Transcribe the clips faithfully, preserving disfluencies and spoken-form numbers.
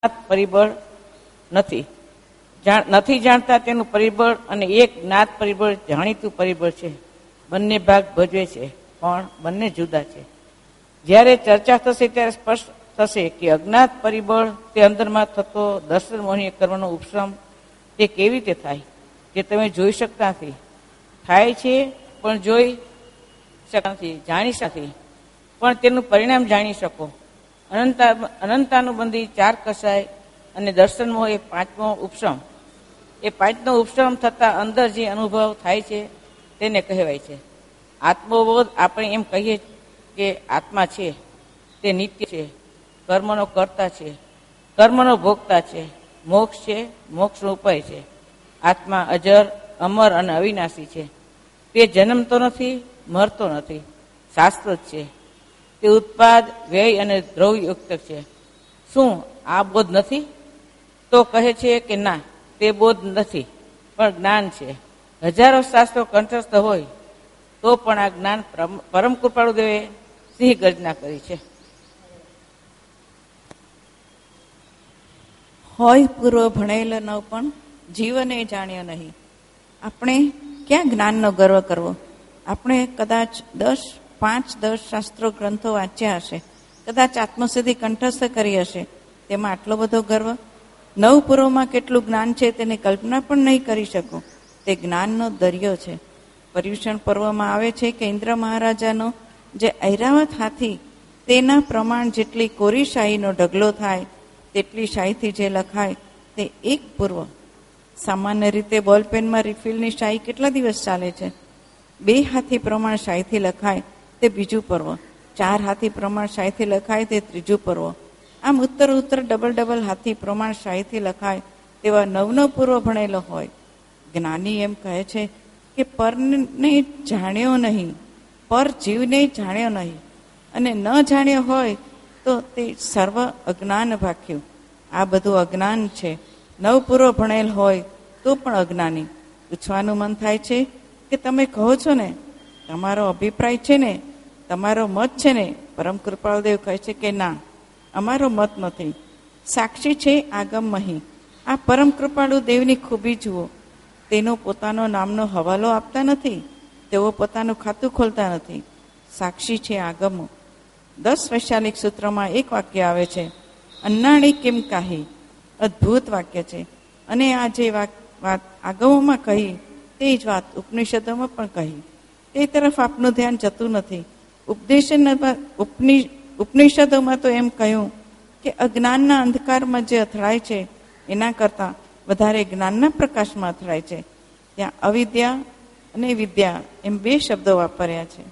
પરિબળ નથી નથી જાણતા તેનું પરિબળ અને એક જ્ઞાત પરિબળ જાણીતું પરિબળ છે. બંને ભાગ ભજવે છે પણ બંને જુદા છે. જ્યારે ચર્ચા થશે ત્યારે સ્પષ્ટ થશે કે અજ્ઞાત પરિબળ તે અંદરમાં થતો દર્શન મોહનીય કર્મનો ઉપશ્રમ તે કેવી રીતે થાય જે તમે જોઈ શકતા નથી. થાય છે પણ જોઈ શકતા નથી, જાણી શકતા પણ તેનું પરિણામ જાણી શકો. અનંતા અનંતાનુબંધી ચાર કસાય અને દર્શન મોહ એ પાંચમો ઉપશ્રમ. એ પાંચનો ઉપશ્રમ થતા અંદર જે અનુભવ થાય છે તેને કહેવાય છે આત્મબોધ. આપણે એમ કહીએ કે આત્મા છે તે નિત્ય છે, કર્મનો કર્તા છે, કર્મનો ભોગતા છે, મોક્ષ છે, મોક્ષનો ઉપાય છે. આત્મા અજર, અમર અને અવિનાશી છે. તે જન્મતો નથી, મરતો નથી, શાશ્વત છે. તે ઉત્પાદ, વ્યય અને દ્રવ્યુક્ત છે. શું આ બોધ નથી? તો કહે છે કે ના, તે બોધ નથી પણ જ્ઞાન છે. હજારો શાસ્ત્રો કંઠસ્થ હોય તો પણ આ જ્ઞાન પરમ કૃપાળુ દેવે સિંહ ગર્જના કરી છે. હોય પૂર્વ ભણેલ ન પણ જીવને જાણ્યો નહીં. આપણે ક્યાં જ્ઞાનનો ગર્વ કરવો? આપણે કદાચ દસ પાંચ દસ શાસ્ત્રો ગ્રંથો વાંચ્યા હશે, કદાચ આત્મસિદ્ધિ કંઠસ્થ કરી હશે, તેમાં આટલો બધો ગર્વ? નવ પૂર્વમાં કેટલું જ્ઞાન છે તેની કલ્પના પણ નહીં કરી શકો. તે જ્ઞાનનો દરિયો છે. પર્યુષણ પર્વમાં આવે છે કે ઇન્દ્ર મહારાજાનો જે ઐરાવત હાથી તેના પ્રમાણ જેટલી કોરી શાહીનો ઢગલો થાય તેટલી શાહીથી જે લખાય તે એક પૂર્વ. સામાન્ય રીતે બોલપેનમાં રિફિલની શાહી કેટલા દિવસ ચાલે છે? બે હાથી પ્રમાણ શાહીથી લખાય તે બીજું પર્વ, ચાર હાથી પ્રમાણ શાહીથી લખાય તે ત્રીજું પર્વ. આમ ઉત્તર ઉત્તર ડબલ ડબલ હાથી પ્રમાણ શાહીથી લખાય તેવા નવનો પૂર્વ ભણેલો હોય. જ્ઞાની એમ કહે છે કે પરને જાણ્યો નહીં, પર જીવને જાણ્યો નહીં, અને ન જાણ્યો હોય તો તે સર્વ અજ્ઞાન ભાખ્યું. આ બધું અજ્ઞાન છે. નવ પૂર્વ ભણેલ હોય તો પણ અજ્ઞાની. પૂછવાનું મન થાય છે કે તમે કહો છો ને, તમારો અભિપ્રાય છે ને, તમારો મત છે ને? પરમ કૃપાળુદેવ કહે છે કે ના, અમારો મત નથી. સાક્ષી છે આગમમહી. આ પરમ કૃપાળુ દેવની ખૂબી જુઓ. તેનો પોતાનો નામનો હવાલો આપતા નથી, તેઓ પોતાનું ખાતું ખોલતા નથી. સાક્ષી છે આગમો. દસ વૈશાલિક સૂત્રમાં એક વાક્ય આવે છે, અન્નાણી કેમ કાહી. અદ્ભુત વાક્ય છે. અને આ જે વાત આગમોમાં કહી તે જ વાત ઉપનિષદોમાં પણ કહી. તે તરફ આપનું ધ્યાન જતું નથી. ઉપદેશ ઉપનિષદોમાં તો એમ કહ્યું કે અજ્ઞાનના અંધકારમાં જે અથડાય છે એના કરતાં વધારે જ્ઞાનના પ્રકાશમાં અથડાય છે. ત્યાં અવિદ્યા અને વિદ્યા એમ બે શબ્દો વાપર્યા છે.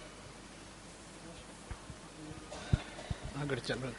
આગળ ચાલો.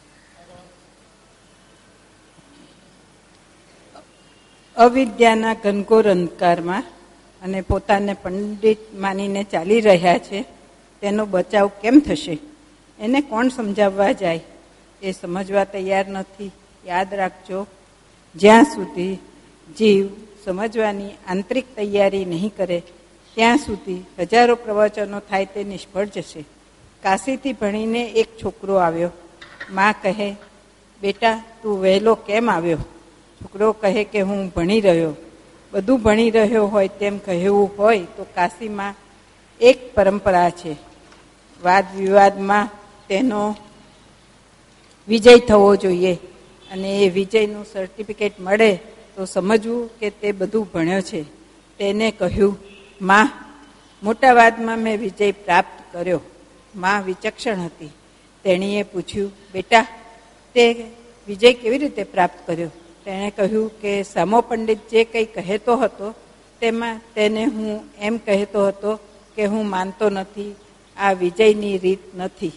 અવિદ્યાના ઘનઘોર અંધકારમાં અને પોતાને પંડિત માનીને ચાલી રહ્યા છે તેનો બચાવ કેમ થશે? એને કોણ સમજાવવા જાય? એ સમજવા તૈયાર નથી. યાદ રાખજો, જ્યાં સુધી જીવ સમજવાની આંતરિક તૈયારી નહીં કરે ત્યાં સુધી હજારો પ્રવચનો થાય તે નિષ્ફળ જશે. કાશીથી ભણીને એક છોકરો આવ્યો. માં કહે, બેટા તું વહેલો કેમ આવ્યો? છોકરો કહે કે હું ભણી રહ્યો. બધું ભણી રહ્યો હોય તેમ કહેવું હોય તો કાશીમાં એક પરંપરા છે, વાદ વિવાદમાં તેનો વિજય થવો જોઈએ અને એ વિજયનું સર્ટિફિકેટ મળે તો સમજવું કે તે બધું ભણ્યો છે. તેને કહ્યું, માં મોટા વાદમાં મેં વિજય પ્રાપ્ત કર્યો. માં વિચક્ષણ હતી. તેણીએ પૂછ્યું, બેટા તે વિજય કેવી રીતે પ્રાપ્ત કર્યો? તેણે કહ્યું કે સામો પંડિત જે કંઈ કહેતો હતો તેમાં તેને હું એમ કહેતો હતો કે હું માનતો નથી, આ વિજયની રીત નથી.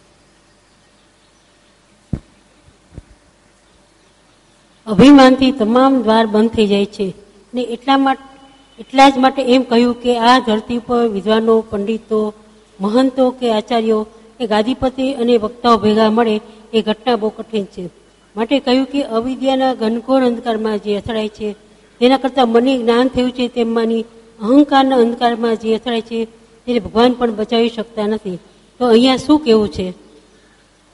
અભિમાનથી તમામ દ્વાર બંધ થઈ જાય છે ને એટલા માટે એટલા જ માટે એમ કહ્યું કે આ ધરતી પર વિદ્વાનો, પંડિતો, મહંતો કે આચાર્યો કે ગાદીપતિ અને વક્તાઓ ભેગા મળે એ ઘટના બહુ કઠિન છે. માટે કહ્યું કે અવિદ્યાના ઘનઘોર અંધકારમાં જે અથડાય છે તેના કરતાં મને જ્ઞાન થયું છે તેમાંની અહંકારના અંધકારમાં જે અથડાય છે તેને ભગવાન પણ બચાવી શકતા નથી. તો અહીંયા શું કહેવું છે?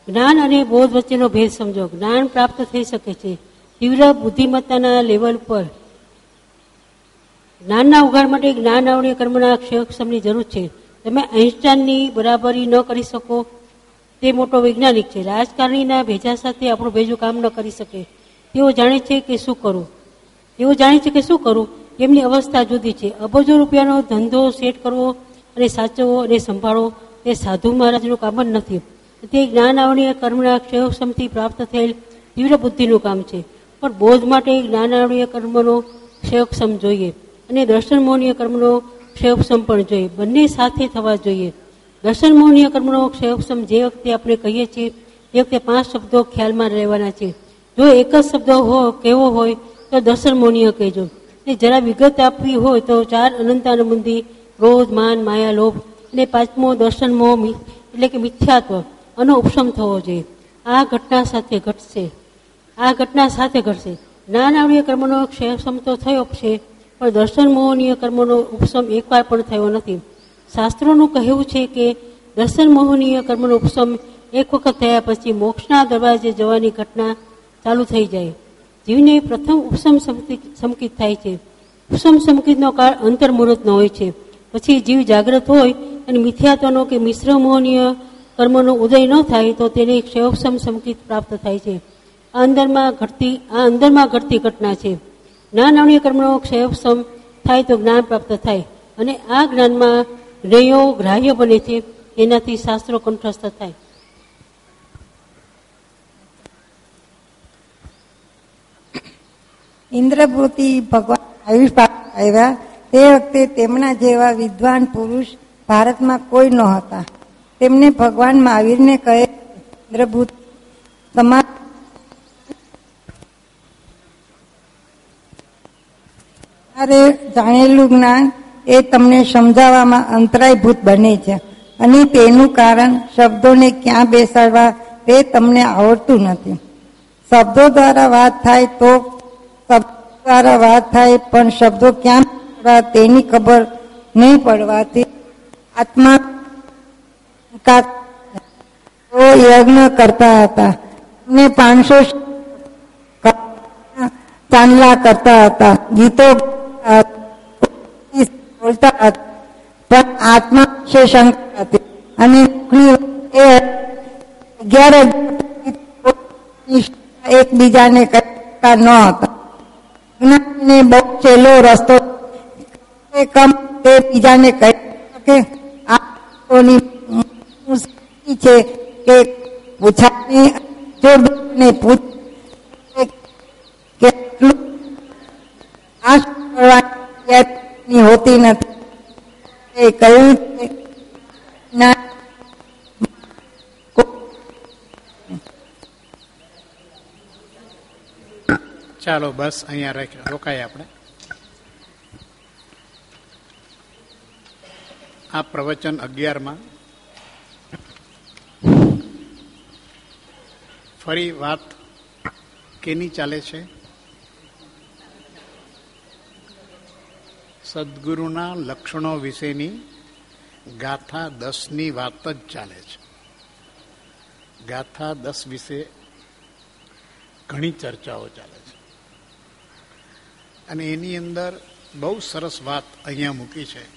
જ્ઞાન અને બોધ વચ્ચેનો ભેદ સમજો. જ્ઞાન પ્રાપ્ત થઈ શકે છે તીવ્ર બુદ્ધિમત્તાના લેવલ પર. જ્ઞાનના ઉઘાડ માટે જ્ઞાન આવડે કર્મના ક્ષયક્ષમની જરૂર છે. તમે આઈન્સ્ટાઈનની બરાબરી ન કરી શકો તે મોટો વૈજ્ઞાનિક છે. રાજકારણીના ભેજા સાથે આપણું ભેજું કામ ન કરી શકે. તેઓ જાણે છે કે શું કરવું તેઓ જાણે છે કે શું કરવું એમની અવસ્થા જુદી છે. અબજો રૂપિયાનો ધંધો સેટ કરવો અને સાચવવો અને સંભાળવો તે સાધુ મહારાજનું કામ જ નથી. તે જ્ઞાન આવડી કર્મના ક્ષયક્ષમથી પ્રાપ્ત થયેલ તીવ્ર બુદ્ધિનું કામ છે. પણ બોધ માટે જ્ઞાન આવડી કર્મનો ક્ષયક્ષમ જોઈએ અને દર્શન મોહનીય કર્મનો ક્ષયક્ષમ પણ જોઈએ. બંને સાથે થવા જોઈએ. દર્શન મોહનીય કર્મનો ક્ષયક્ષમ જે વખતે આપણે કહીએ છીએ એ વખતે પાંચ શબ્દો ખ્યાલમાં રહેવાના છે. જો એક જ શબ્દ હો કેવો હોય તો દર્શન મોહનીય કહેજો. ને જરા વિગત આપવી હોય તો ચાર અનંતાનુબંધી ક્રોધ, માન, માયા, લોભ અને પાંચમો દર્શન મોહ એટલે કે મિથ્યાત્વ આનો ઉપશમ થવો જોઈએ. આ ઘટના સાથે ઘટશે આ ઘટના સાથે ઘટશે જ્ઞાન આવડીય કર્મનો ક્ષયક્ષમ તો થયો છે પણ દર્શન મોહનીય કર્મનો ઉપશમ એકવાર પણ થયો નથી. શાસ્ત્રોનું કહેવું છે કે દર્શન મોહનીય કર્મનો ઉપશમ એક વખત થયા પછી મોક્ષના દરવાજે જવાની ઘટના ચાલુ થઈ જાય. જીવને પ્રથમ ઉપશમ સંકિત થાય છે. ઉપશમ સંકિતનો કાળ અંતર્મુહૂર્તનો હોય છે. પછી જીવ જાગ્રત હોય અને મિથ્યાત્વનો કે મિશ્ર મોહનીય કર્મનો ઉદય ન થાય તો તેને ક્ષયોક્ષમ સંકિત પ્રાપ્ત થાય છે. આ અંદરમાં ઘટતી આ અંદરમાં ઘટતી ઘટના છે. જ્ઞાન આવડીય કર્મનો ક્ષયોક્ષમ થાય તો જ્ઞાન પ્રાપ્ત થાય અને આ જ્ઞાનમાં જ્ઞેયો ગ્રાહ્ય બને છે. એનાથી શાસ્ત્રો કંઠસ્થ થાય. ઇન્દ્રભૂતિ ભગવાન આયુષ આવ્યા તે વખતે તેમના જેવા વિદ્વાન પુરુષ ભારતમાં કોઈ ન હતા. તેમને ભગવાન મહાવીરને કહે, ઇન્દ્રભૂતિ તમારે જાણેલું જ્ઞાન એ તમને સમજાવવામાં અંતરાયભૂત બને છે અને તેનું કારણ શબ્દોને ક્યાં બેસાડવા તે તમને આવડતું નથી. શબ્દો દ્વારા વાત થાય તો શબ્દો દ્વારા વાત થાય પણ શબ્દો ક્યાં તેની ખબર નહીં પડવાથી આત્મા યજ્ઞ કરતા હતા ને પાંચસો ચાંદલા કરતા હતા, ગીતો બોલતા હતા, પણ આત્મા વિશે શંકા હતી અને અગિયાર એકબીજાને કહેતા ન હતા. જ્ઞાનને બહુ સહેલો રસ્તો કમ તે બીજાને કહી શકે. આ છે કે પૂછાને જોડને પૂછ કેટલું આ કરવાની હોતી નથી. એ કહ્યું છે ચાલો બસ અહીંયા રોકાય આપણે. આ પ્રવચન અગિયારમાં ફરી વાત કેની ચાલે છે? સદગુરુના લક્ષણો વિશેની ગાથા દસની વાત જ ચાલે છે. ગાથા દસ વિશે ઘણી ચર્ચાઓ ચાલે છે અને એની અંદર બહુ સરસ વાત અહીંયા મૂકી છે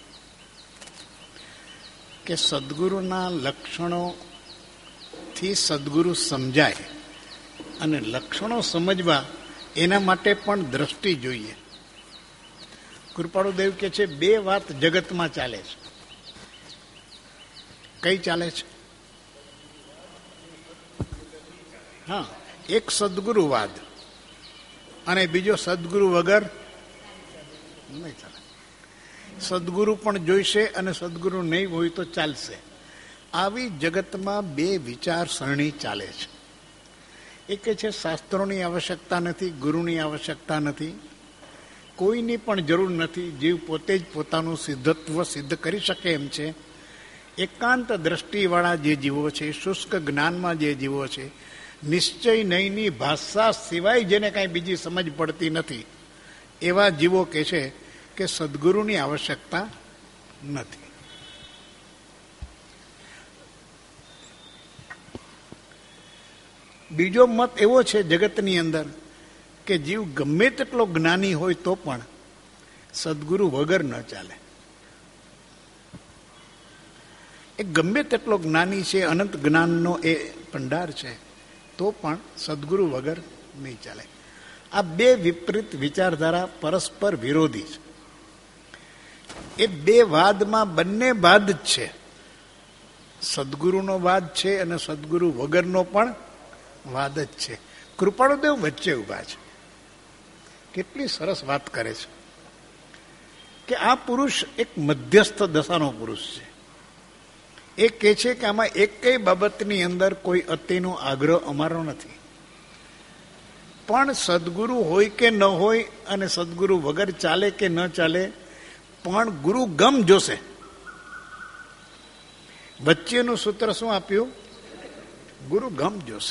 કે સદગુરુના લક્ષણોથી સદગુરુ સમજાય અને લક્ષણો સમજવા એના માટે પણ દ્રષ્ટિ જોઈએ. કૃપાળુદેવ કે છે બે વાત જગતમાં ચાલે છે. કઈ ચાલે છે? હા, એક સદગુરુવાદ અને બીજો સદગુરુ વગર નહીં ચાલે. સદગુરુ પણ જોઈશે અને સદગુરુ નહીં હોય તો ચાલશે. આવી જગતમાં બે વિચારસરણી ચાલે છે. એક છે શાસ્ત્રોની આવશ્યકતા નથી, ગુરુની આવશ્યકતા નથી, કોઈની પણ જરૂર નથી. જીવ પોતે જ પોતાનું સિદ્ધત્વ સિદ્ધ કરી શકે એમ છે. એકાંત દ્રષ્ટિવાળા જે જીવો છે, શુષ્ક જ્ઞાનમાં જે જીવો છે, નિશ્ચય નહીંની ભાષા સિવાય જેને કાંઈ બીજી સમજ પડતી નથી, એવા જીવો કે છે કે સદગુરુની આવશ્યકતા નથી. બીજો મત એવો છે જગતની અંદર કે જીવ ગમે તેટલો જ્ઞાની હોય તો પણ સદગુરુ વગર ન ચાલે. એ ગમે તેટલો જ્ઞાની છે, અનંત જ્ઞાનનો એ ભંડાર છે, તો પણ સદગુરુ વગર નહીં ચાલે. આ બે વિપરીત વિચારધારા પરસ્પર વિરોધી છે. એ બે વાદમાં બંને વાદ જ છે. સદગુરુનો વાદ છે અને સદગુરુ વગરનો પણ વાદ જ છે. કૃપાળુદેવ વચ્ચે ઉભા છે. કેટલી સરસ વાત કરે છે કે આ પુરુષ એક મધ્યસ્થ દશાનો પુરુષ છે. એ કહે છે કે આમાં એક કઈ બાબતની અંદર કોઈ અતિનો આગ્રહ અમારો નથી, પણ સદગુરુ હોય કે ન હોય અને સદગુરુ વગર ચાલે કે ન ચાલે, પણ ગુરુ ગમ જોશે. વચ્ચેનું સૂત્ર શું આપ્યું? ગુરુ ગમ જોશે.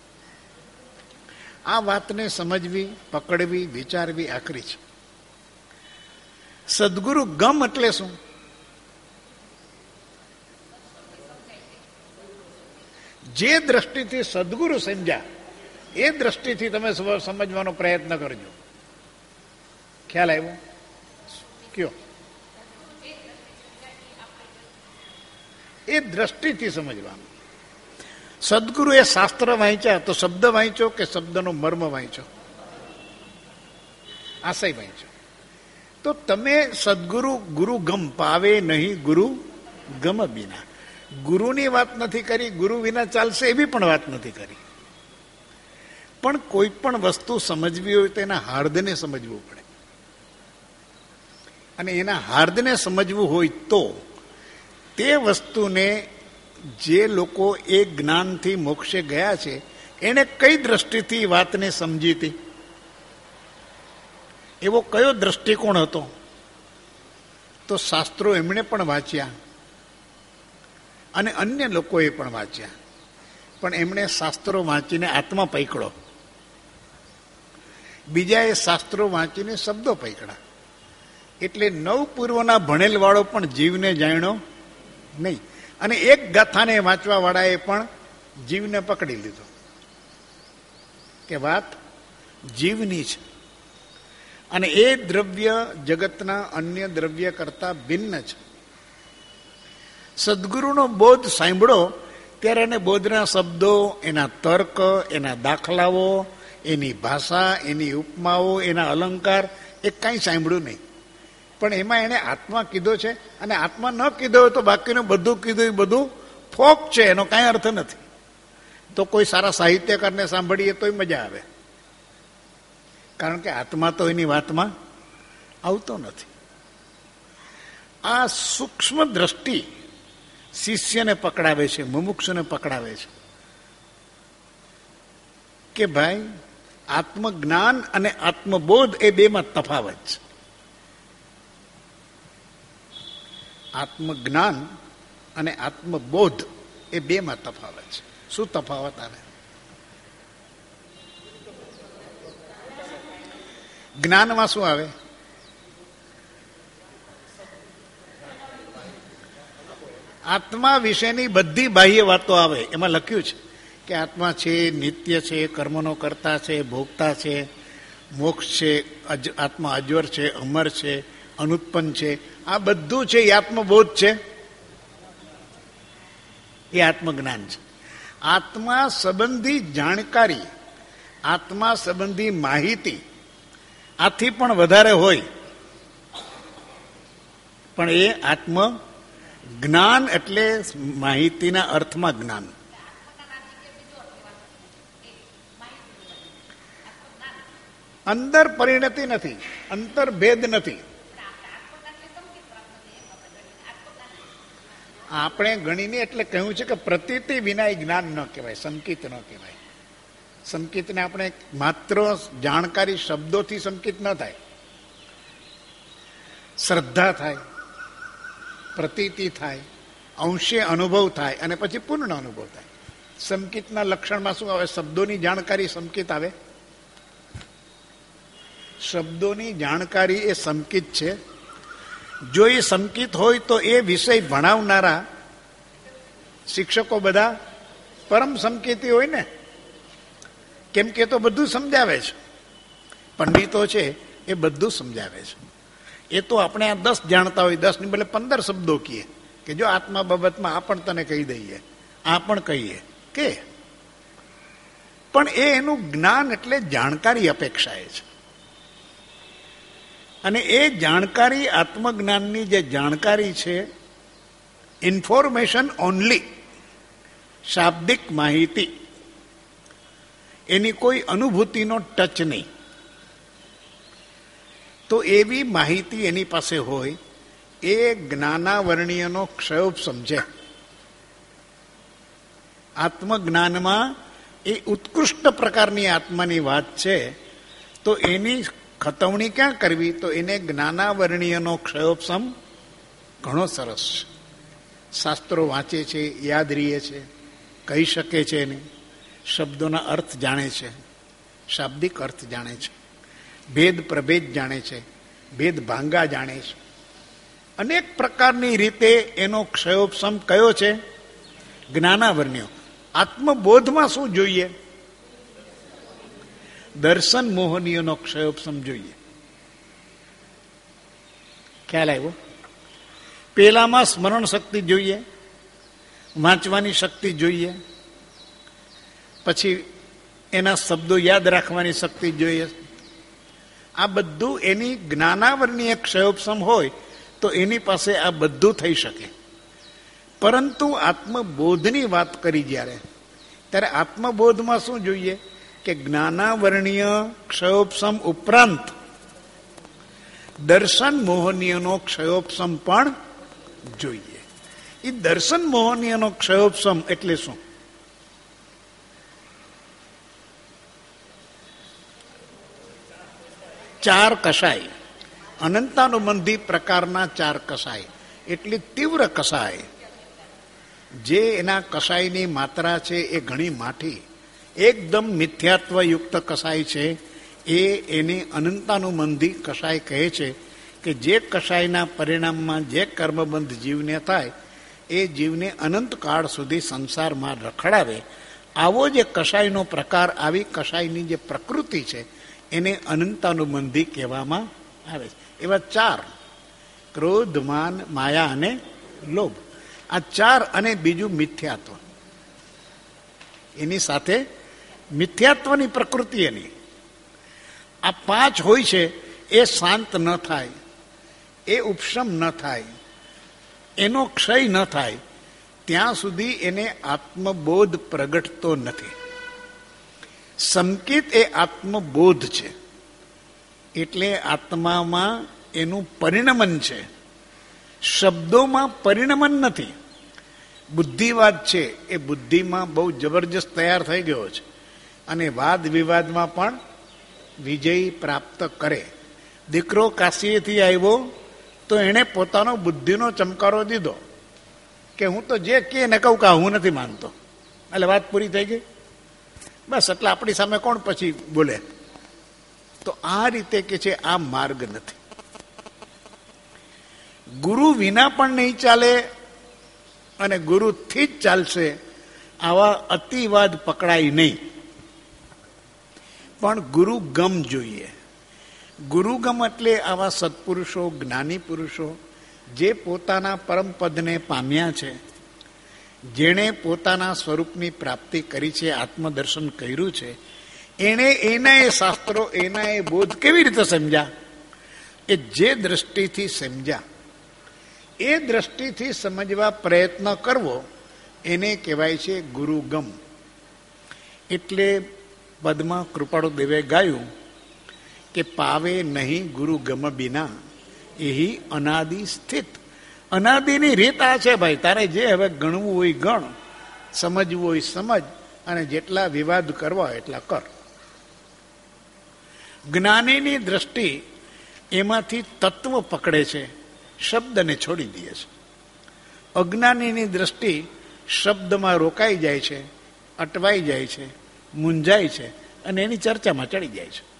આ વાતને સમજવી, પકડવી, વિચારવી આખરી છે. સદગુરુ ગમ એટલે શું? જે દ્રષ્ટિથી સદગુરુ સમજ્યા એ દ્રષ્ટિથી તમે સમજવાનો પ્રયત્ન કરજો. ખ્યાલ આવ્યો? કયો? એ દ્રષ્ટિથી સમજવાનું. સદગુરુ એ શાસ્ત્ર વાંચ્યા તો શબ્દ વાંચો કે શબ્દનો મર્મ વાંચો, આશય વાંચો. તો તમે સદગુરુ ગુરુ ગમ પાવે નહીં ગુરુ ગમ બિના. ગુરુની વાત નથી કરી, ગુરુ વિના ચાલશે એવી પણ વાત નથી કરી. પણ કોઈ પણ વસ્તુ સમજવી હોય તો એના હાર્દને સમજવું પડે, અને એના હાર્દને સમજવું હોય તો તે વસ્તુને જે લોકો એ જ્ઞાનથી મોક્ષે ગયા છે એને કઈ દ્રષ્ટિથી વાતને સમજી હતી, એવો કયો દ્રષ્ટિકોણ હતો, તો શાસ્ત્રો એમણે પણ વાંચ્યા અને અન્ય લોકોએ પણ વાંચ્યા. પણ એમણે શાસ્ત્રો વાંચીને આત્મા પૈકડો, બીજાએ શાસ્ત્રો વાંચીને શબ્દો પૈકડા. એટલે નવ પૂર્વના ભણેલ વાળો પણ જીવને જાણ્યો નહીં, અને એક ગાથાને વાંચવા વાળાએ પણ જીવને પકડી લીધો કે વાત જીવની છે, અને એ દ્રવ્ય જગતના અન્ય દ્રવ્ય કરતા ભિન્ન છે. સદગુરુનો બોધ સાંભળો ત્યારે એને બોધના શબ્દો, એના તર્ક, એના દાખલાઓ, એની ભાષા, એની ઉપમાઓ, એના અલંકાર એ કાંઈ સાંભળ્યું નહીં. પણ એમાં એને આત્મા કીધો છે, અને આત્મા ન કીધો હોય તો બાકીનું બધું કીધું એ બધું ફોક છે, એનો કાંઈ અર્થ નથી. તો કોઈ સારા સાહિત્યકારને સાંભળીએ તોય મજા આવે, કારણ કે આત્મા તો એની વાતમાં આવતો નથી. આ સૂક્ષ્મ દ્રષ્ટિ શિષ્યને પકડાવે છે, મુમુક્ષુને પકડાવે છે કે ભાઈ આત્મજ્ઞાન અને આત્મબોધ એ બેમાં તફાવત છે. આત્મજ્ઞાન અને આત્મબોધ એ બેમાં તફાવત છે. શું તફાવત આવે? જ્ઞાનમાં શું આવે? આત્મા વિશેની બધી બાહ્ય વાતો આવે. એમાં લખ્યું છે કે આત્મા છે, નિત્ય છે, કર્મનો કર્તા છે, ભોગતા છે, મોક્ષ છે, આત્મા અજ્વર છે, અમર છે, અનુત્પન્ન છે. આ બધું છે એ આત્મબોધ છે, એ આત્મજ્ઞાન છે. આત્મા સંબંધી જાણકારી, આત્મા સંબંધી માહિતી આથી પણ વધારે હોય, પણ એ આત્મ જ્ઞાન એટલે માહિતીના અર્થમાં જ્ઞાન. અંદર પરિણતિ નથી, અંતર ભેદ નથી. આપણે ગણીને એટલે કહ્યું છે કે પ્રતીતિ વિના જ્ઞાન ન કહેવાય, સંકિત ન કહેવાય. સંકિતને આપણે માત્ર જાણકારી શબ્દોથી સંકિત ન થાય. શ્રદ્ધા થાય, પ્રતીતિ થાય, અંશે અનુભવ થાય, અને પછી પૂર્ણ અનુભવ થાય. સંકિતના લક્ષણમાં શું આવે? શબ્દોની જાણકારી સંકિત આવે. શબ્દોની જાણકારી એ સંકિત છે. જો એ સંકિત હોય તો એ વિષય ભણાવનારા શિક્ષકો બધા પરમ સંકેતી હોય ને. કેમ કે તો બધું સમજાવે છે, પંડિતો છે એ બધું સમજાવે છે. એ તો આપણે આ દસ જાણતા હોય, દસ ની બદલે પંદર શબ્દો કહીએ કે જો આત્મા બાબતમાં આ પણ તને કહી દઈએ, આ પણ કહીએ કે, પણ એ એનું જ્ઞાન એટલે જાણકારી અપેક્ષાએ છે. અને એ જાણકારી, આત્મજ્ઞાનની જે જાણકારી છે, ઇન્ફોર્મેશન ઓનલી, શાબ્દિક માહિતી, એની કોઈ અનુભૂતિનો ટચ નહીં. તો એવી માહિતી એની પાસે હોય એ જ્ઞાનાવર્ણ્યનો ક્ષયોપશમ છે. આત્મજ્ઞાનમાં એ ઉત્કૃષ્ટ પ્રકારની આત્માની વાત છે. તો એની ખતવણી ક્યાં કરવી? તો એને જ્ઞાનાવર્ણ્યનો ક્ષયોપશમ ઘણો સરસ છે. શાસ્ત્રો વાંચે છે, યાદ રહીએ છે, કહી શકે છે, એને શબ્દોના અર્થ જાણે છે, શાબ્દિક અર્થ જાણે છે, ભેદ પ્રભેદ જાણે છે, ભેદ ભાંગા જાણે છે. અનેક પ્રકારની રીતે એનો ક્ષયોપશમ કયો છે? જ્ઞાનાવર્ણ્ય. આત્મબોધમાં શું જોઈએ? દર્શન મોહનીયનો ક્ષયોપશમ જોઈએ. ખ્યાલ આવ્યો? પેલામાં સ્મરણ શક્તિ જોઈએ, વાંચવાની શક્તિ જોઈએ, પછી એના શબ્દો યાદ રાખવાની શક્તિ જોઈએ. આ બધું એની જ્ઞાનાવર્ણ્ય ક્ષયોપશમ હોય તો એની પાસે આ બધું થઈ શકે. પરંતુ આત્મબોધની વાત કરી જ્યારે, ત્યારે આત્મબોધમાં શું જોઈએ? કે જ્ઞાનાવર્ણ્ય ક્ષયોપશમ ઉપરાંત દર્શન મોહનીયનો ક્ષયોપશમ પણ જોઈએ. એ દર્શન મોહનીયનો ક્ષયોપશમ એટલે શું? ચાર કસાય, અનંતાનુબંધી પ્રકારના ચાર કસાય, એટલી તીવ્ર કસાય. જે એના કસાયની માત્રા છે એ ઘણી માઠી, એકદમ મિથ્યાત્વયુક્ત કસાય છે. એ એની અનંતાનુબંધી કસાય કહે છે કે જે કસાયના પરિણામમાં જે કર્મબંધ જીવને થાય એ જીવને અનંતકાળ સુધી સંસારમાં રખડાવે. આવો જે કસાયનો પ્રકાર, આવી કસાયની જે પ્રકૃતિ છે એને અનંતાનુબંધી કહેવામાં આવે છે. એવા ચાર: ક્રોધ, માન, માયા અને લોભ. આ ચાર, અને બીજું મિથ્યાત્વ. એની સાથે મિથ્યાત્વની પ્રકૃતિ એની. આ પાંચ હોય છે એ શાંત ન થાય, એ ઉપશમ ન થાય, એનો ક્ષય ન થાય ત્યાં સુધી એને આત્મબોધ પ્રગટતો નથી. સંકેત એ આત્મબોધ છે, એટલે આત્મામાં એનું પરિણમન છે, શબ્દોમાં પરિણમન નથી. બુદ્ધિવાદ છે એ બુદ્ધિમાં બહુ જબરજસ્ત તૈયાર થઈ ગયો છે, અને વાદ વિવાદમાં પણ વિજય પ્રાપ્ત કરે. દીકરો કાશીએથી આવ્યો તો એણે પોતાનો બુદ્ધિનો ચમકારો દીધો કે હું તો જે કે ને કહું કે હું નથી માનતો, એટલે વાત પૂરી થઈ ગઈ. બસ, એટલે આપણી સામે કોણ પછી બોલે? તો આ રીતે કે છે આ માર્ગ નથી. ગુરુ વિના પણ નહીં ચાલે અને ગુરુથી જ ચાલશે, આવા અતિવાદ પકડાય નહીં. પણ ગુરુગમ જોઈએ. ગુરુગમ એટલે આવા સત્પુરુષો, જ્ઞાની પુરુષો જે પોતાના પરમપદને પામ્યા છે, જેણે પોતાના સ્વરૂપની પ્રાપ્તિ કરી છે, આત્મદર્શન કર્યું છે, એણે એના એ શાસ્ત્રો, એના એ બોધ કેવી રીતે સમજ્યા? એ જે દ્રષ્ટિથી સમજ્યા, એ દ્રષ્ટિથી સમજવા પ્રયત્ન કરવો એને કહેવાય છે ગુરુગમ. એટલે પદમાં કૃપાળુ દેવે ગાયું કે પાવે નહીં ગુરુગમ બિના એહી અનાદિ સ્થિત. અનાદિની રીત આ છે ભાઈ, તારે જે હવે ગણવું હોય ગણ, સમજવું હોય સમજ, અને જેટલા વિવાદ કરવા એટલા કર. જ્ઞાનીની દ્રષ્ટિ એમાંથી તત્વ પકડે છે, શબ્દને છોડી દે છે. અજ્ઞાનીની દ્રષ્ટિ શબ્દમાં રોકાઈ જાય છે, અટવાઈ જાય છે, મૂંઝાય છે, અને એની ચર્ચામાં ચડી જાય છે.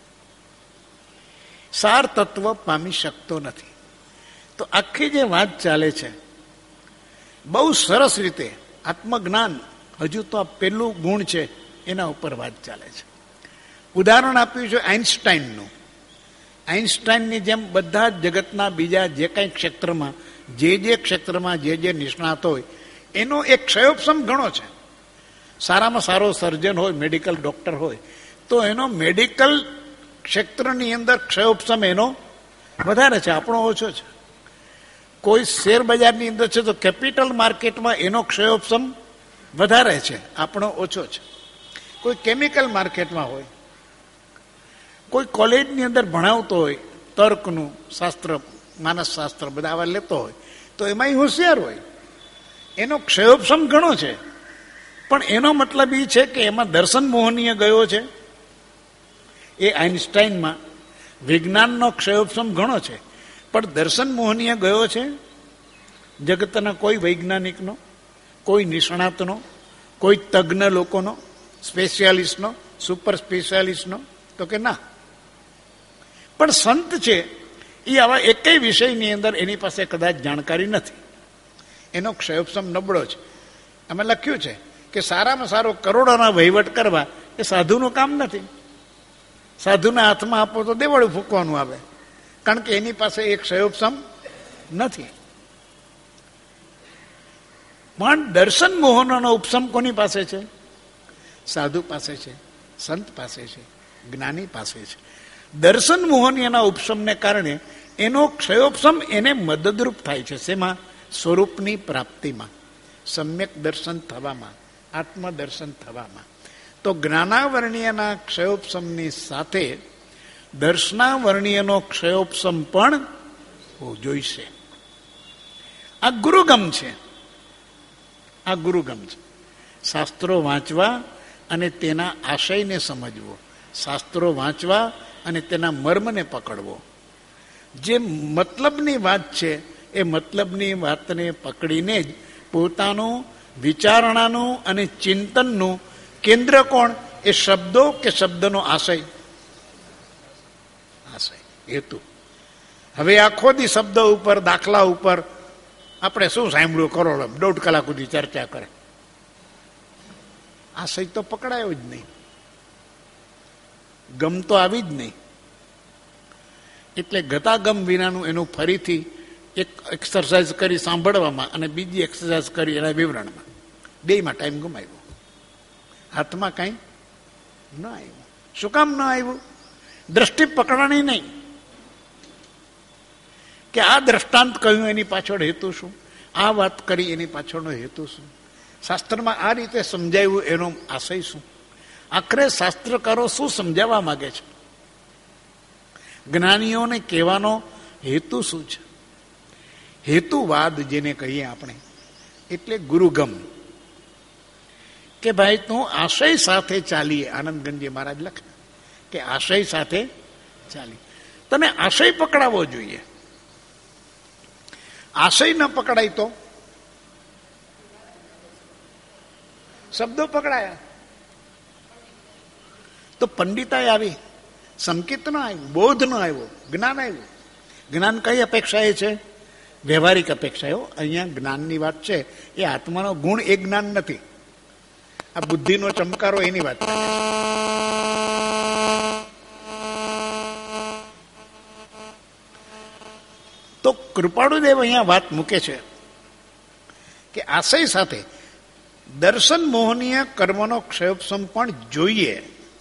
સાર તત્વ પામી શકતો નથી. તો આખી જે વાત ચાલે છે બહુ સરસ રીતે આત્મજ્ઞાન, હજુ તો આ પહેલું ગુણ છે, એના ઉપર વાત ચાલે છે. ઉદાહરણ આપ્યું છે આઇન્સ્ટાઈનનું. આઇન્સ્ટાઈનની જેમ બધા જ જગતના બીજા જે કંઈ ક્ષેત્રમાં જે જે ક્ષેત્રમાં જે જે નિષ્ણાત હોય એનો એક ક્ષયોપસમ ઘણો છે. સારામાં સારો સર્જન હોય, મેડિકલ ડોક્ટર હોય, તો એનો મેડિકલ ક્ષેત્રની અંદર ક્ષયોપસમ એનો વધારે છે, આપણો ઓછો છે. કોઈ શેર બજારની અંદર છે તો કેપિટલ માર્કેટમાં એનો ક્ષયોપસમ વધારે છે, આપણો ઓછો છે. કોઈ કેમિકલ માર્કેટમાં હોય, કોઈ કોલેજની અંદર ભણાવતો હોય, તર્કનું શાસ્ત્ર, માનસશાસ્ત્ર બધા આવા લેતો હોય તો એમાં હોશિયાર હોય, એનો ક્ષયોપસમ ઘણો છે. પણ એનો મતલબ એ છે કે એમાં દર્શન મોહનીય ગયો છે. એ આઇન્સ્ટાઈનમાં વિજ્ઞાનનો ક્ષયોપસમ ઘણો છે, પણ દર્શન મોહનીય ગયો છે જગતના કોઈ વૈજ્ઞાનિકનો, કોઈ નિષ્ણાતનો, કોઈ તજ્ઞ લોકોનો, સ્પેશિયાલિસ્ટનો, સુપર સ્પેશિયાલિસ્ટનો? તો કે ના. પણ સંત છે એ આવા એકેય વિષયની અંદર એની પાસે કદાચ જાણકારી નથી, એનો ક્ષયોપસમ નબળો છે. અમે લખ્યું છે કે સારામાં સારો કરોડોના વહીવટ કરવા એ સાધુનું કામ નથી. સાધુના હાથમાં આપો તો દેવાળું ફૂંકવાનું આવે, કારણ કે એની પાસે એક ક્ષયોપસમ નથી. પણ દર્શન મોહનનો ઉપસમ કોની પાસે છે? સાધુ પાસે છે, સંત પાસે છે, જ્ઞાની પાસે છે. દર્શન મોહનીયના ઉપસમને કારણે એનો ક્ષયોપસમ એને મદદરૂપ થાય છે. શેમાં? સ્વરૂપની પ્રાપ્તિમાં, સમ્યક દર્શન થવામાં, આત્મદર્શન થવામાં. તો જ્ઞાનાવર્ણીયના ક્ષયોપસમની સાથે દર્શનાવર્ણીયનો ક્ષયોપસમ પણ જોઈશે. આ ગુરુગમ છે, આ ગુરુગમ છે. શાસ્ત્રો વાંચવા અને તેના આશયને સમજવો, શાસ્ત્રો વાંચવા અને તેના મર્મને પકડવો. જે મતલબની વાત છે એ મતલબની વાતને પકડીને જ પોતાનું વિચારણાનું અને ચિંતનનું કેન્દ્ર કોણ? એ શબ્દો કે શબ્દનો આશય? આશય, હેતુ. હવે આખો દી શબ્દો ઉપર, દાખલા ઉપર આપણે શું સાંભળ્યું કરોડો દોઢ કલાક સુધી ચર્ચા કરે, આશય તો પકડાયો જ નહીં, ગમ તો આવી જ નહીં. એટલે ગતાગમ વિનાનું એનું ફરીથી એક એક્સરસાઇઝ કરી સાંભળવામાં અને બીજી એક્સરસાઇઝ કરી એના વિવરણમાં, બેયમાં ટાઈમ ગુમાવ્યો. હાથમાં કાંઈ ન આવ્યું. શું કામ ન આવ્યું? દ્રષ્ટિ પકડવાની નહીં કે આ દ્રષ્ટાંત કહ્યું એની પાછળ હેતુ શું, આ વાત કરી એની પાછળનો હેતુ શું, શાસ્ત્રમાં આ રીતે સમજાવ્યું એનો આશય શું, આખરે શાસ્ત્રકારો શું સમજાવવા માંગે છે, જ્ઞાનીઓને કહેવાનો હેતુ શું છે. હેતુવાદ જેને કહીએ આપણે, એટલે ગુરુગમ. કે ભાઈ તું આશય સાથે ચાલીએ. આનંદગંજી મહારાજ લખે કે આશય સાથે ચાલી. તને આશય પકડાવવો જોઈએ. આશય ન પકડાય તો શબ્દો પકડાયા તો પંડિતાઈ આવી, સંકેત ન આવ્યું, બોધ ન આવ્યો, જ્ઞાન આવ્યું. જ્ઞાન કઈ અપેક્ષાએ છે? વ્યવહારિક અપેક્ષાઓ. અહીંયા જ્ઞાનની વાત છે એ આત્માનો ગુણ એ જ્ઞાન નથી, આ બુદ્ધિનો ચમકારો એની વાત છે. તો કૃપાળુદેવ અહીંયા વાત મૂકે છે કે આશય સાથે દર્શન મોહનીય કર્મનો ક્ષયોપસમ પણ જોઈએ.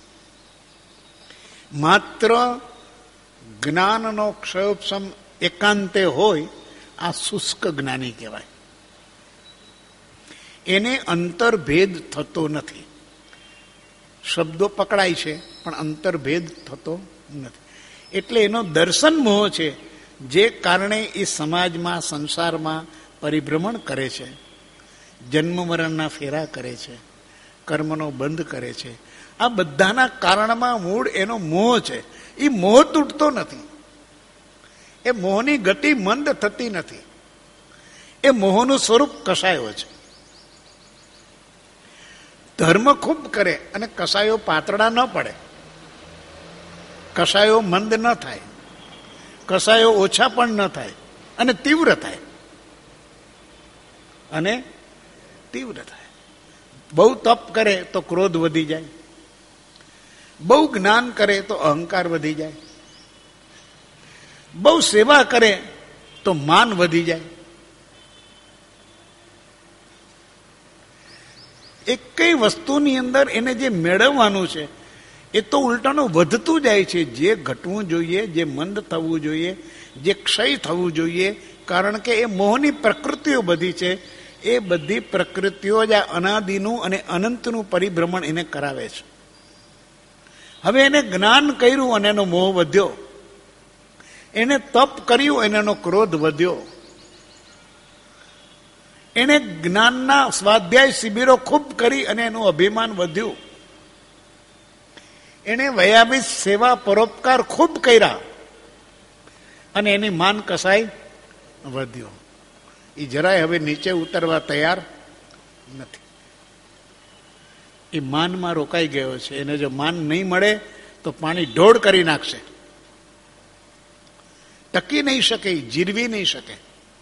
માત્ર જ્ઞાનનો ક્ષયોપસમ એકાંતે હોય આ શુષ્ક જ્ઞાની કહેવાય. એને અંતરભેદ થતો નથી. શબ્દો પકડાય છે પણ અંતરભેદ થતો નથી. એટલે એનો દર્શન મોહ છે, જે કારણે એ સમાજમાં, સંસારમાં પરિભ્રમણ કરે છે, જન્મ મરણના ફેરા કરે છે, કર્મનો બંધ કરે છે. આ બધાના કારણમાં મૂળ એનો મોહ છે. એ મોહ તૂટતો નથી, એ મોહની ગતિ મંદ થતી નથી. એ મોહનું સ્વરૂપ કસાયો છે. ધર્મ ખૂબ કરે અને કસાયો પાતળા ન પડે, કસાયો મંદ ન થાય, કસાયો ઓછા પણ ન થાય અને તીવ્ર થાય, અને તીવ્ર થાય. બહુ તપ કરે તો ક્રોધ વધી જાય, બહુ જ્ઞાન કરે તો અહંકાર વધી જાય, બહુ સેવા કરે તો માન વધી જાય. એક કઈ વસ્તુની અંદર એને જે મેળવવાનું છે એ તો ઉલટાનું વધતું જાય છે. જે ઘટવું જોઈએ, જે મંદ થવું જોઈએ, જે ક્ષય થવું જોઈએ, કારણ કે એ મોહની પ્રકૃતિઓ બધી છે. એ બધી પ્રકૃતિઓ જ આ અનાદિનું અને અનંતનું પરિભ્રમણ એને કરાવે છે. હવે એને જ્ઞાન કર્યું અને એનો મોહ વધ્યો, એને તપ કર્યું અને એનો ક્રોધ વધ્યો, એને જ્ઞાનના સ્વાધ્યાય શિબિરો ખૂબ કરી અને એનું અભિમાન વધ્યું, એને વયામિત સેવા પરોપકાર ખૂબ કર્યા અને એની માન કસાઈ વધ્યો. એ જરાય હવે નીચે ઉતરવા તૈયાર નથી. એ માનમાં રોકાઈ ગયો છે. એને જો માન નહીં મળે તો પાણી ઢોળ કરી નાખશે, ટકી નહીં શકે, જીરવી નહીં શકે.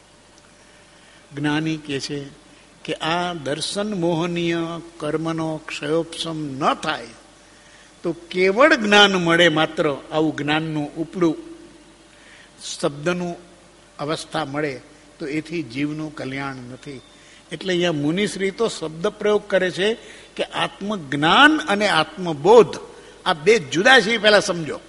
જ્ઞાની કહે છે કે આ દર્શન મોહનીય કર્મનો ક્ષયોપશમ ન થાય તો કેવળ જ્ઞાન મળે. માત્ર આવું જ્ઞાનનું ઉપડું શબ્દનું અવસ્થા મળે તો એથી જીવનું કલ્યાણ નથી. એટલે અહીંયા મુનિશ્રી તો શબ્દ પ્રયોગ કરે છે કે આત્મજ્ઞાન અને આત્મબોધ આ બે જુદા છે. પહેલા સમજો,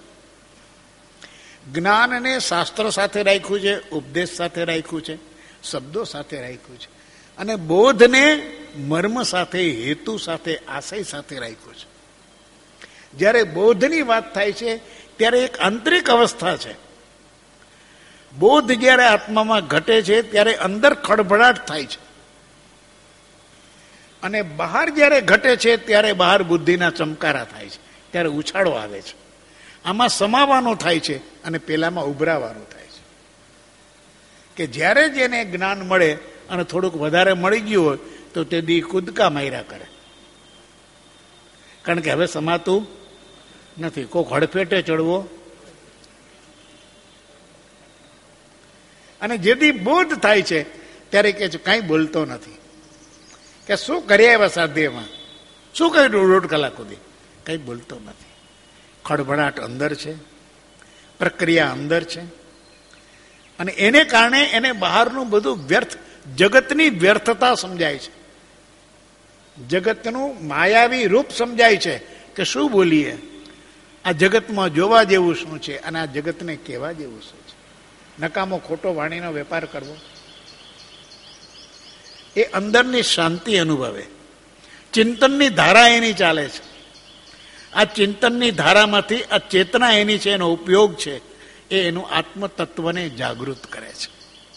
જ્ઞાનને શાસ્ત્ર સાથે રાખ્યું છે, ઉપદેશ સાથે રાખ્યું છે, શબ્દો સાથે રાખ્યું છે, અને બોધને મર્મ સાથે, હેતુ સાથે, આશય સાથે રાખ્યું છે. જ્યારે બોધની વાત થાય છે ત્યારે એક આંતરિક અવસ્થા છે. બોધ જ્યારે આત્મામાં ઘટે છે ત્યારે અંદર ખળભળાટ થાય છે, અને બહાર જ્યારે ઘટે છે ત્યારે બહાર બુદ્ધિના ચમકારા થાય છે, ત્યારે ઉછાળો આવે છે. આમાં સમાવાનું થાય છે અને પેલામાં ઉભરાવાનું થાય છે. કે જ્યારે જ એને જ્ઞાન મળે અને થોડુંક વધારે મળી ગયું હોય તો તે દી કૂદકા માર્યા કરે, કારણ કે હવે સમાતું નથી. કોક હડફેટે ચડવો, અને જેથી બોધ થાય છે ત્યારે કે છે કાંઈ બોલતો નથી. કે શું કર્યા એવા સાધ્યમાં, શું કહ્યું દોઢ કલાક સુધી, કંઈ બોલતો નથી. ખડભડાટ અંદર છે, પ્રક્રિયા અંદર છે, અને એને કારણે એને બહારનું બધું વ્યર્થ, જગતની વ્યર્થતા સમજાય છે, જગતનું માયાવી રૂપ સમજાય છે. કે શું બોલીએ, આ જગતમાં જોવા જેવું શું છે અને આ જગતને કહેવા જેવું શું છે. નકામો ખોટો વાણીનો વેપાર કરવો, એ અંદરની શાંતિ અનુભવે. ચિંતનની ધારા એની ચાલે છે. આ ચિંતનની ધારામાંથી આ ચેતના એની છે, એનો ઉપયોગ છે, એ એનું આત્મતત્વને જાગૃત કરે છે.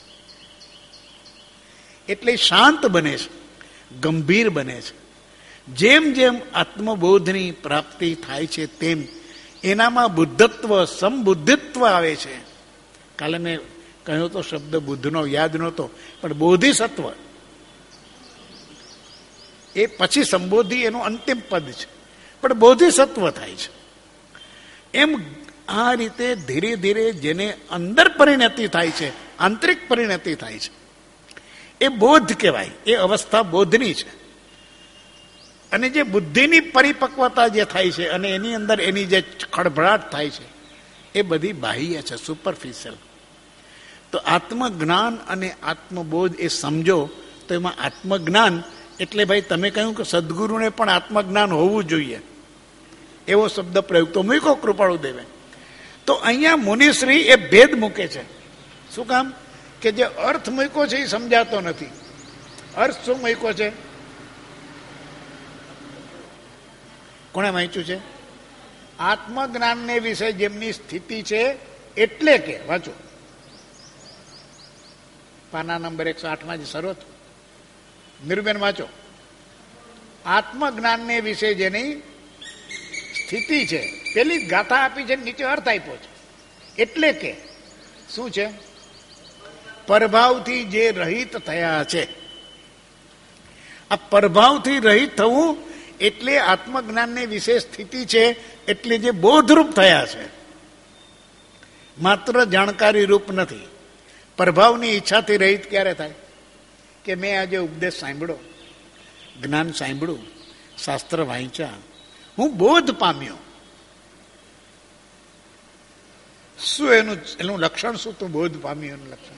એટલે શાંત બને છે, ગંભીર બને છે. જેમ જેમ આત્મબોધની પ્રાપ્તિ થાય છે તેમ એનામાં બુદ્ધત્વ, સમબુદ્ધિત્વ આવે છે. કાલે મેં કહ્યું તો શબ્દ બુદ્ધનો યાદ નહોતો, પણ બોધિસત્વ એ પછી સંબોધિ એનું અંતિમ પદ છે, પણ બોધિસત્વ થાય છે. એમ આ રીતે ધીરે ધીરે જેને અંદર પરિણતિ થાય છે, આંતરિક પરિણતિ થાય છે, એ બોધ કહેવાય. એ અવસ્થા બોધની છે. અને જે બુદ્ધિની પરિપક્વતા જે થાય છે અને એની અંદર એની જે ખળભળાટ થાય છે એ બધી બાહ્ય છે, સુપરફિશિયલ. તો આત્મજ્ઞાન અને આત્મબોધ એ સમજો તો એમાં આત્મજ્ઞાન એટલે ભાઈ તમે કહ્યું કે સદગુરુને પણ આત્મજ્ઞાન હોવું જોઈએ, એવો શબ્દ પ્રયોગ તો મૂકો કૃપાળુ દેવે. તો અહીંયા મુનિશ્રી એ ભેદ મૂકે છે. શું કામ? કે જે અર્થ મૂક્યો છે એ સમજાતો નથી. અર્થ શું મૂક્યો છે? કોણે વાંચ્યું છે? આત્મજ્ઞાનને વિશે જેમની સ્થિતિ છે એટલે કે, વાંચો પાના નંબર એકસો આઠમાં જે શરૂ હતું, નિરૂબેન વાંચો. આત્મજ્ઞાનને વિશે જેની સ્થિતિ છે, પેલી ગાથા આપી છે, નીચે અર્થ આપ્યો છે. એટલે કે શું છે? પરભાવથી જે રહિત થયા છે. આ પરભાવથી રહિત થવું એટલે આત્મજ્ઞાનની વિશેષ સ્થિતિ છે, એટલે જે બોધરૂપ થયા છે, માત્ર જાણકારી રૂપ નથી. પ્રભાવની ઈચ્છાથી રહિત ક્યારે થાય? કે મેં આજે ઉપદેશ સાંભળ્યો, જ્ઞાન સાંભળ્યું, શાસ્ત્ર વાંચ્યા, હું બોધ પામ્યો, શું એનું એનું લક્ષણ શું? તો બોધ પામ્યું એનું લક્ષણ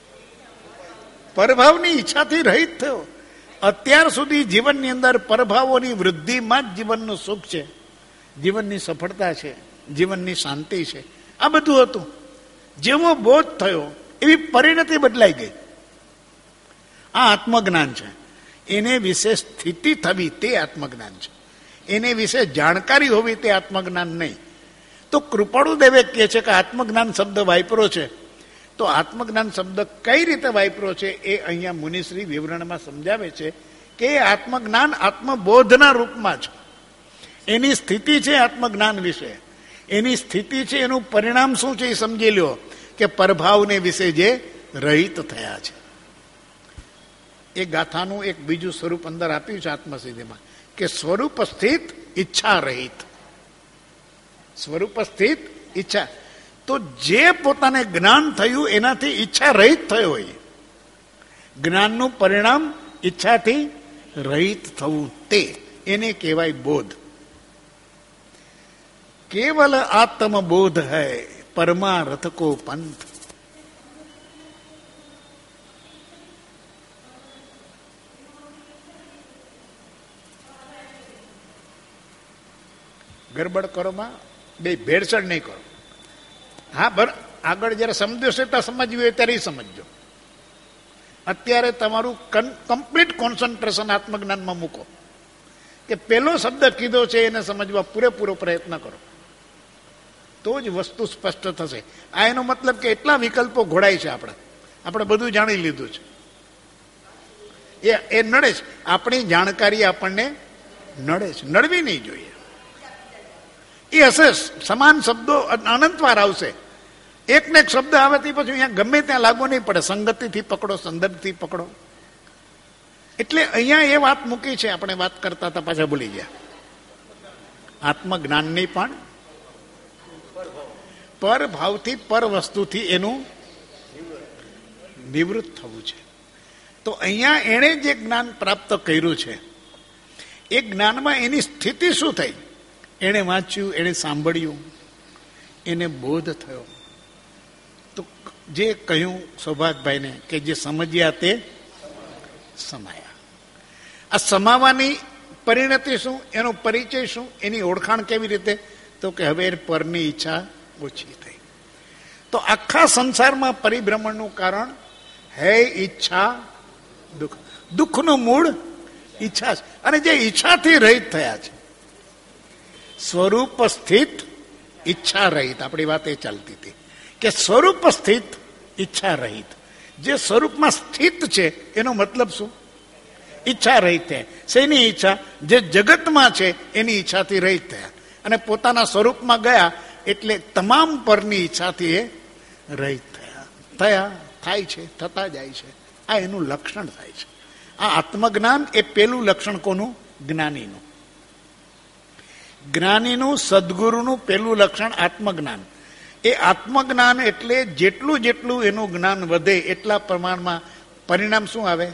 પરભાવની ઈચ્છાથી રહિત થયો. અત્યાર સુધી જીવનની અંદર પરભાવોની વૃદ્ધિમાં જ જીવનનું સુખ છે, જીવનની સફળતા છે, જીવનની શાંતિ છે, આ બધું હતું. જેવો બોધ થયો એવી પરિણતિ બદલાઈ ગઈ. આ આત્મજ્ઞાન છે. એને વિશે સ્થિતિ થવી તે આત્મજ્ઞાન છે. એને વિશે જાણકારી હોવી તે આત્મજ્ઞાન નહીં. તો કૃપાળુદેવે કહે છે કે આત્મજ્ઞાન શબ્દ વાપરો છે. તો આત્મજ્ઞાન શબ્દ કઈ રીતે વાપરો છે એ અહીંયા મુનિશ્રી વિવરણમાં સમજાવે છે કે આત્મજ્ઞાન આત્મબોધના રૂપમાં છે. એની સ્થિતિ છે આત્મજ્ઞાન વિશે. એની સ્થિતિ છે, એનું પરિણામ શું છે એ સમજી લ્યો કે પરભાવને વિશે જે રહિત થયા છે. એ ગાથાનું એક બીજું સ્વરૂપ અંદર આપ્યું છે આત્મસિદ્ધિમાં કે સ્વરૂપ સ્થિત ઈચ્છા રહિત. સ્વરૂપ સ્થિત ઈચ્છા. તો જે પોતાને જ્ઞાન થયું એનાથી ઈચ્છા રહિત થયો હોય, જ્ઞાનનું પરિણામ ઈચ્છાથી રહિત થવું, તે એને કહેવાય બોધ. કેવલ આત્મબોધ હૈ પરમાર્થ કો પંથ. ગરબડ કરોમાં બે ભેળસેળ નહીં કરો. હા બર આગળ જયારે સમજો છે ત્યાં સમજવું હોય ત્યારે સમજજો. અત્યારે તમારું કમ્પ્લીટ કોન્સન્ટ્રેશન આત્મજ્ઞાનમાં મૂકો કે પેલો શબ્દ કીધો છે એને સમજવા પૂરેપૂરો પ્રયત્ન કરો, તો જ વસ્તુ સ્પષ્ટ થશે. આ એનો મતલબ કે એટલા વિકલ્પો ઘોડાય છે. આપણે આપણે બધું જાણી લીધું છે, એ એ નડે છે. આપણી જાણકારી આપણને નડે છે, નડવી નહીં જોઈએ. એ હશે સમાન શબ્દો અનંતવાર આવશે. એક ને એક શબ્દ આવે તે પછી અહીંયા ગમે ત્યાં લાગુ નહીં પડે. સંગતિથી પકડો, સંદર્ભથી પકડો. એટલે અહીંયા એ વાત મૂકી છે. આપણે વાત કરતા હતા પાછા ભૂલી ગયા. આત્મજ્ઞાનની પણ પર ભાવથી પર વસ્તુથી એનું નિવૃત્ત થવું છે. તો અહીંયા એણે જે જ્ઞાન પ્રાપ્ત કર્યું છે એ જ્ઞાનમાં એની સ્થિતિ શું થઈ? એણે વાંચ્યું, એણે સાંભળ્યું, એને બોધ થયો. તો જે કહ્યું સૌભાગભાઈને કે જે સમજ્યા તે સમાયા. આ સમાવાની પરિણતિ શું, એનો પરિચય શું, એની ઓળખાણ કેવી રીતે? તો કે હવે પરની ઈચ્છા ઓછી થઈ. તો આખા સંસારમાં પરિભ્રમણનું કારણ હે ઈચ્છા દુઃખ. દુઃખનું મૂળ ઈચ્છા છે. અને જે ઈચ્છાથી રહિત થયા છે, સ્વરૂપ સ્થિત ઈચ્છા રહિત. આપણી વાત એ ચાલતી હતી કે સ્વરૂપ સ્થિત ઈચ્છા રહિત. જે સ્વરૂપમાં સ્થિત છે એનો મતલબ શું? ઈચ્છા રહિત થયા. શેની ઈચ્છા? જે જગતમાં છે એની ઈચ્છાથી રહિત થયા. અને પોતાના સ્વરૂપમાં ગયા એટલે તમામ પરની ઈચ્છાથી એ રહિત થયા. થયા થાય છે, થતા જાય છે. આ એનું લક્ષણ થાય છે. આ આત્મજ્ઞાન એ પેલું લક્ષણ કોનું? જ્ઞાનીનું. જ્ઞાનીનું, સદગુરુનું પેલું લક્ષણ આત્મજ્ઞાન. એ આત્મજ્ઞાન એટલે જેટલું જેટલું એનું જ્ઞાન વધે એટલા પ્રમાણમાં પરિણામ શું આવે?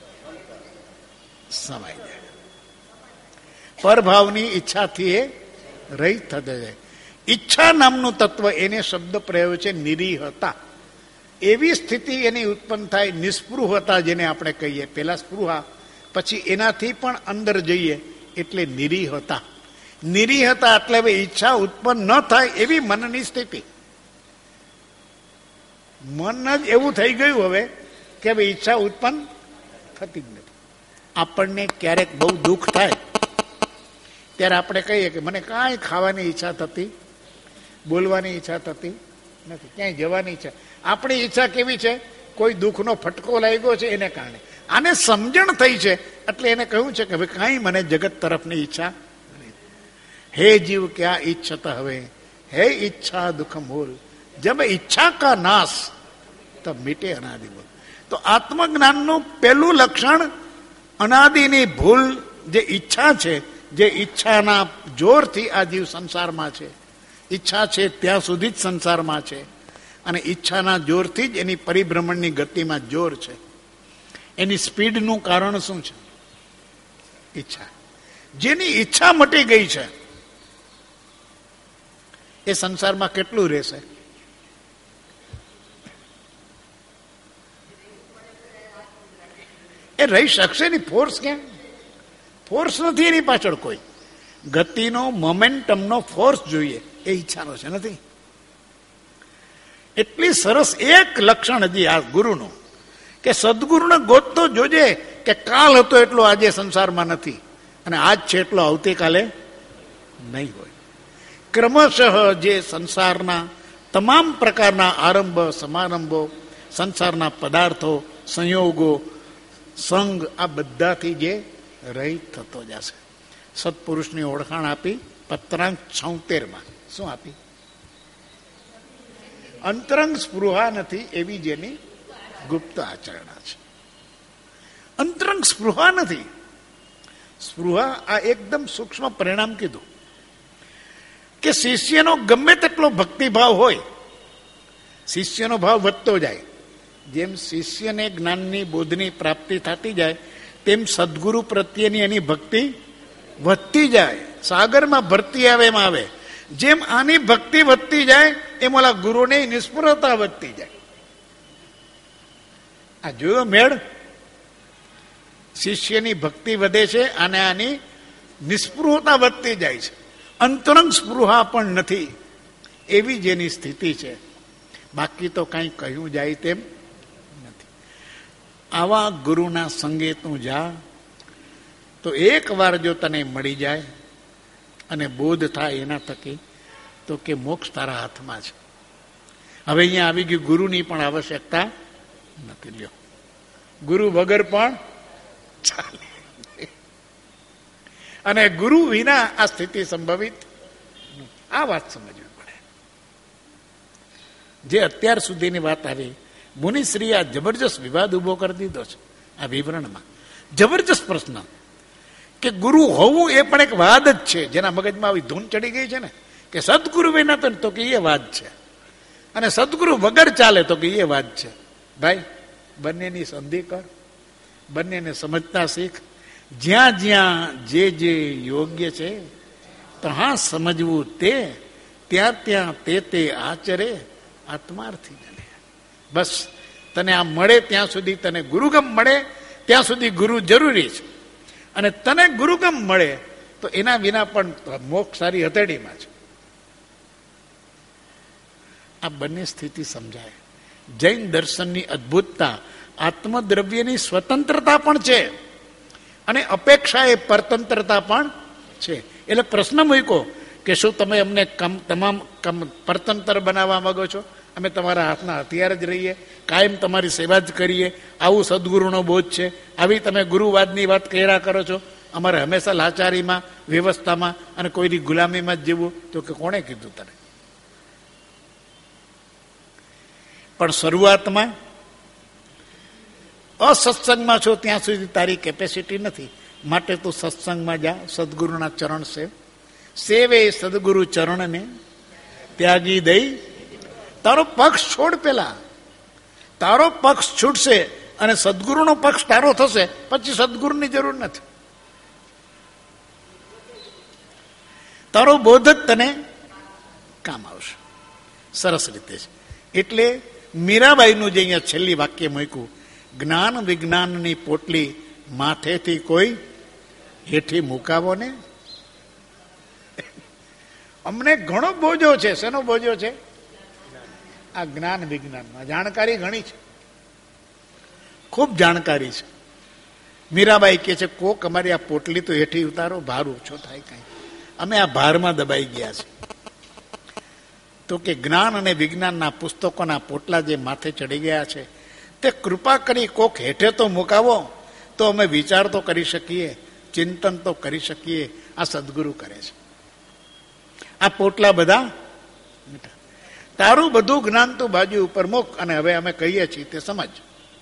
સમાઈ જાય. પરભાવની ઈચ્છાથી એ રહિત થતા જાય. ઈચ્છા નામનું તત્વ, એને શબ્દ પ્રયોગ છે નિરીહતા. એવી સ્થિતિ એની ઉત્પન્ન થાય. નિસ્પૃહતા જેને આપણે કહીએ, પેલા સ્પૃહા, પછી એનાથી પણ અંદર જઈએ એટલે નિરીહતા. નિરીહતા એટલે હવે ઈચ્છા ઉત્પન્ન ન થાય એવી મનની સ્થિતિ. મન જ એવું થઈ ગયું હવે કે હવે ઈચ્છા ઉત્પન્ન થતી જ નથી. આપણને ક્યારેક બહુ દુઃખ થાય ત્યારે આપણે કહીએ કે મને કાંઈ ખાવાની ઈચ્છા થતી, બોલવાની ઈચ્છા થતી નથી, ક્યાંય જવાની ઈચ્છા. આપણી ઈચ્છા કેવી છે? કોઈ દુઃખનો ફટકો લાગ્યો છે એને કારણે. આને સમજણ થઈ છે એટલે એને કહ્યું છે કે હવે કાંઈ મને જગત તરફની ઈચ્છા. હે જીવ ક્યા ઈચ્છત હવે, હે ઈચ્છા દુઃખ મૂલ, જબ ઈચ્છા કા નાશ તબ મીટે અનાદિ મૂલ. તો આત્મજ્ઞાનનું પહેલું લક્ષણ અનાદિની ભૂલ, જે ઈચ્છા છે, જે ઈચ્છાના જોરથી આ જીવ સંસારમાં છે. ઈચ્છા છે ત્યાં સુધી જ સંસારમાં છે અને ઈચ્છાના જોરથી જ એની પરિભ્રમણની ગતિમાં જોર છે. એની સ્પીડનું કારણ શું છે? ઈચ્છા. જેની ઈચ્છા મટી ગઈ છે એ સંસારમાં કેટલું રહેશે? એ રહી શકશે નહીં. ફોર્સ ક્યાં? ફોર્સ નથી એની પાછળ કોઈ. ગતિનો, મોમેન્ટમનો ફોર્સ જોઈએ, એ ઈચ્છાનો છે, નથી. એટલી સરસ એક લક્ષણ હજી આ ગુરુનું, કે સદગુરુને ગોતતો જોજે કે કાલ હતો એટલો આજે સંસારમાં નથી, અને આજ છે એટલો આવતીકાલે નહીં હોય. ક્રમશઃ જે સંસારના તમામ પ્રકારના આરંભ સમારંભો, સંસારના પદાર્થો, સંયોગો, સંગ, આ બધાથી જે રહિત થતો જશે. સત્પુરુષની ઓળખાણ આપી પત્રાંક છોતેરમાં. શું આપી? અંતરંગ સ્પૃહા નથી એવી જેની ગુપ્ત આચરણા છે. અંતરંગ સ્પૃહા નથી. સ્પૃહા આ એકદમ સૂક્ષ્મ પરિણામ કીધું કે શિષ્યનો ગમે તેટલો ભક્તિભાવ હોય, શિષ્યનો ભાવ વધતો જાય. જેમ શિષ્યને જ્ઞાનની બોધની પ્રાપ્તિ થતી જાય તેમ સદગુરુ પ્રત્યેની એની ભક્તિ વધતી જાય. સાગરમાં ભરતી આવે એમ આવે. જેમ આની ભક્તિ વધતી જાય એમ ઓલા ગુરુની નિષ્ફળતા વધતી જાય. આ જોયો મેળ? શિષ્યની ભક્તિ વધે છે અને આની નિષ્પૃહતા વધતી જાય છે. અંતરંગ સ્પૃહા પણ નથી એવી જેની સ્થિતિ છે. બાકી તો કઈ કહ્યું જાય તેમ નથી. આવા ગુરુના સંગે તું જા તો એક વાર જો તને મળી જાય અને બોધ થાય એના થકી, તો કે મોક્ષ તારા હાથમાં છે. હવે અહીંયા આવી ગયું ગુરુની પણ આવશ્યકતા નથી. લ્યો, ગુરુ વગર પણ ચાલે, અને ગુરુ વિના આ સ્થિતિ સંભવિત. આ વાત સમજવી પડે. જે અત્યાર સુધીની વાત આવી, મુનિશ્રી આ જબરજસ્ત વિવાદ ઉભો કરી દીધો છે આ વિવરણમાં. જબરજસ્ત પ્રશ્ન કે ગુરુ હોવું એ પણ એક વાદ જ છે. જેના મગજમાં આવી ધૂન ચડી ગઈ છે ને કે સદગુરુ વિના તો કે એ વાદ છે, અને સદગુરુ વગર ચાલે તો કે એ વાદ છે. ભાઈ, બંનેની સંધિ કર, બંનેને સમજતા શીખ. જ્યાં જ્યાં જે જે યોગ્ય છે ત્યાં સમજવું, તે ત્યાં ત્યાં તે તે આચરે આત્માર્થી જને. બસ તને આ મળે ત્યાં સુધી, તને ગુરુગમ મળે ત્યાં સુધી ગુરુ જરૂરી છે, અને તને ગુરુગમ મળે તો એના વિના પણ મોક્ષ સારી હથેળીમાં છે. આ બંને સ્થિતિ સમજાય. જૈન દર્શનની અદ્ભુતતા આત્મદ્રવ્યની સ્વતંત્રતા પણ છે, અને અપેક્ષા એ પરતંત્રતા પણ છે. એટલે પ્રશ્ન મૂક્યો કે શું તમે અમને કમ તમામ કમ પરતંત્ર બનાવવા માંગો છો? અમે તમારા હાથના હથિયાર જ રહીએ, કાયમ તમારી સેવા જ કરીએ, આવું સદગુરુનો બોધ છે, આવી તમે ગુરુવાદની વાત કર્યા કરો છો, અમારે હંમેશા લાચારીમાં, વ્યવસ્થામાં અને કોઈની ગુલામીમાં જ જીવવું? તો કે કોણે કીધું તને? પણ શરૂઆતમાં અસત્સંગમાં છો ત્યાં સુધી તારી કેપેસિટી નથી, માટે તું સત્સંગમાં જા. સદગુરુના ચરણ સેવ. સેવે સદગુરુ ચરણને ત્યાગી દઈ. તારો પક્ષ છોડ. પેલા તારો પક્ષ છૂટશે અને સદગુરુનો પક્ષ તારો થશે, પછી સદગુરુની જરૂર નથી. તારો બોધ જ તને કામ આવશે. સરસ રીતે છે. એટલે મીરાબાઈનું જે અહીંયા છેલ્લી વાક્ય મૂક્યું, જ્ઞાન વિજ્ઞાનની પોટલી માથેથી કોઈ હેઠી મુકાવો ને. અમને ઘણો બોજો છે. શેનો બોજો છે? આ જ્ઞાન વિજ્ઞાનમાં જાણકારી ઘણી છે, ખૂબ જાણકારી છે. મીરાબાઈ કહે છે કોક અમારી આ પોટલી તો હેઠી ઉતારો, ભાર ઓછો થાય કઈ. અમે આ ભારમાં દબાઈ ગયા છે. તો કે જ્ઞાન અને વિજ્ઞાનના પુસ્તકોના પોટલા જે માથે ચડી ગયા છે તે કૃપા કરી કોક હેઠે તો મુકાવો, તો અમે વિચાર તો કરી શકીએ, ચિંતન તો કરી શકીએ. આ સદગુરુ કરે છે. આ પોટલા બધા તારું બધું જ્ઞાન તું બાજુ ઉપર મૂક, અને હવે અમે કહીએ છીએ તે સમજ.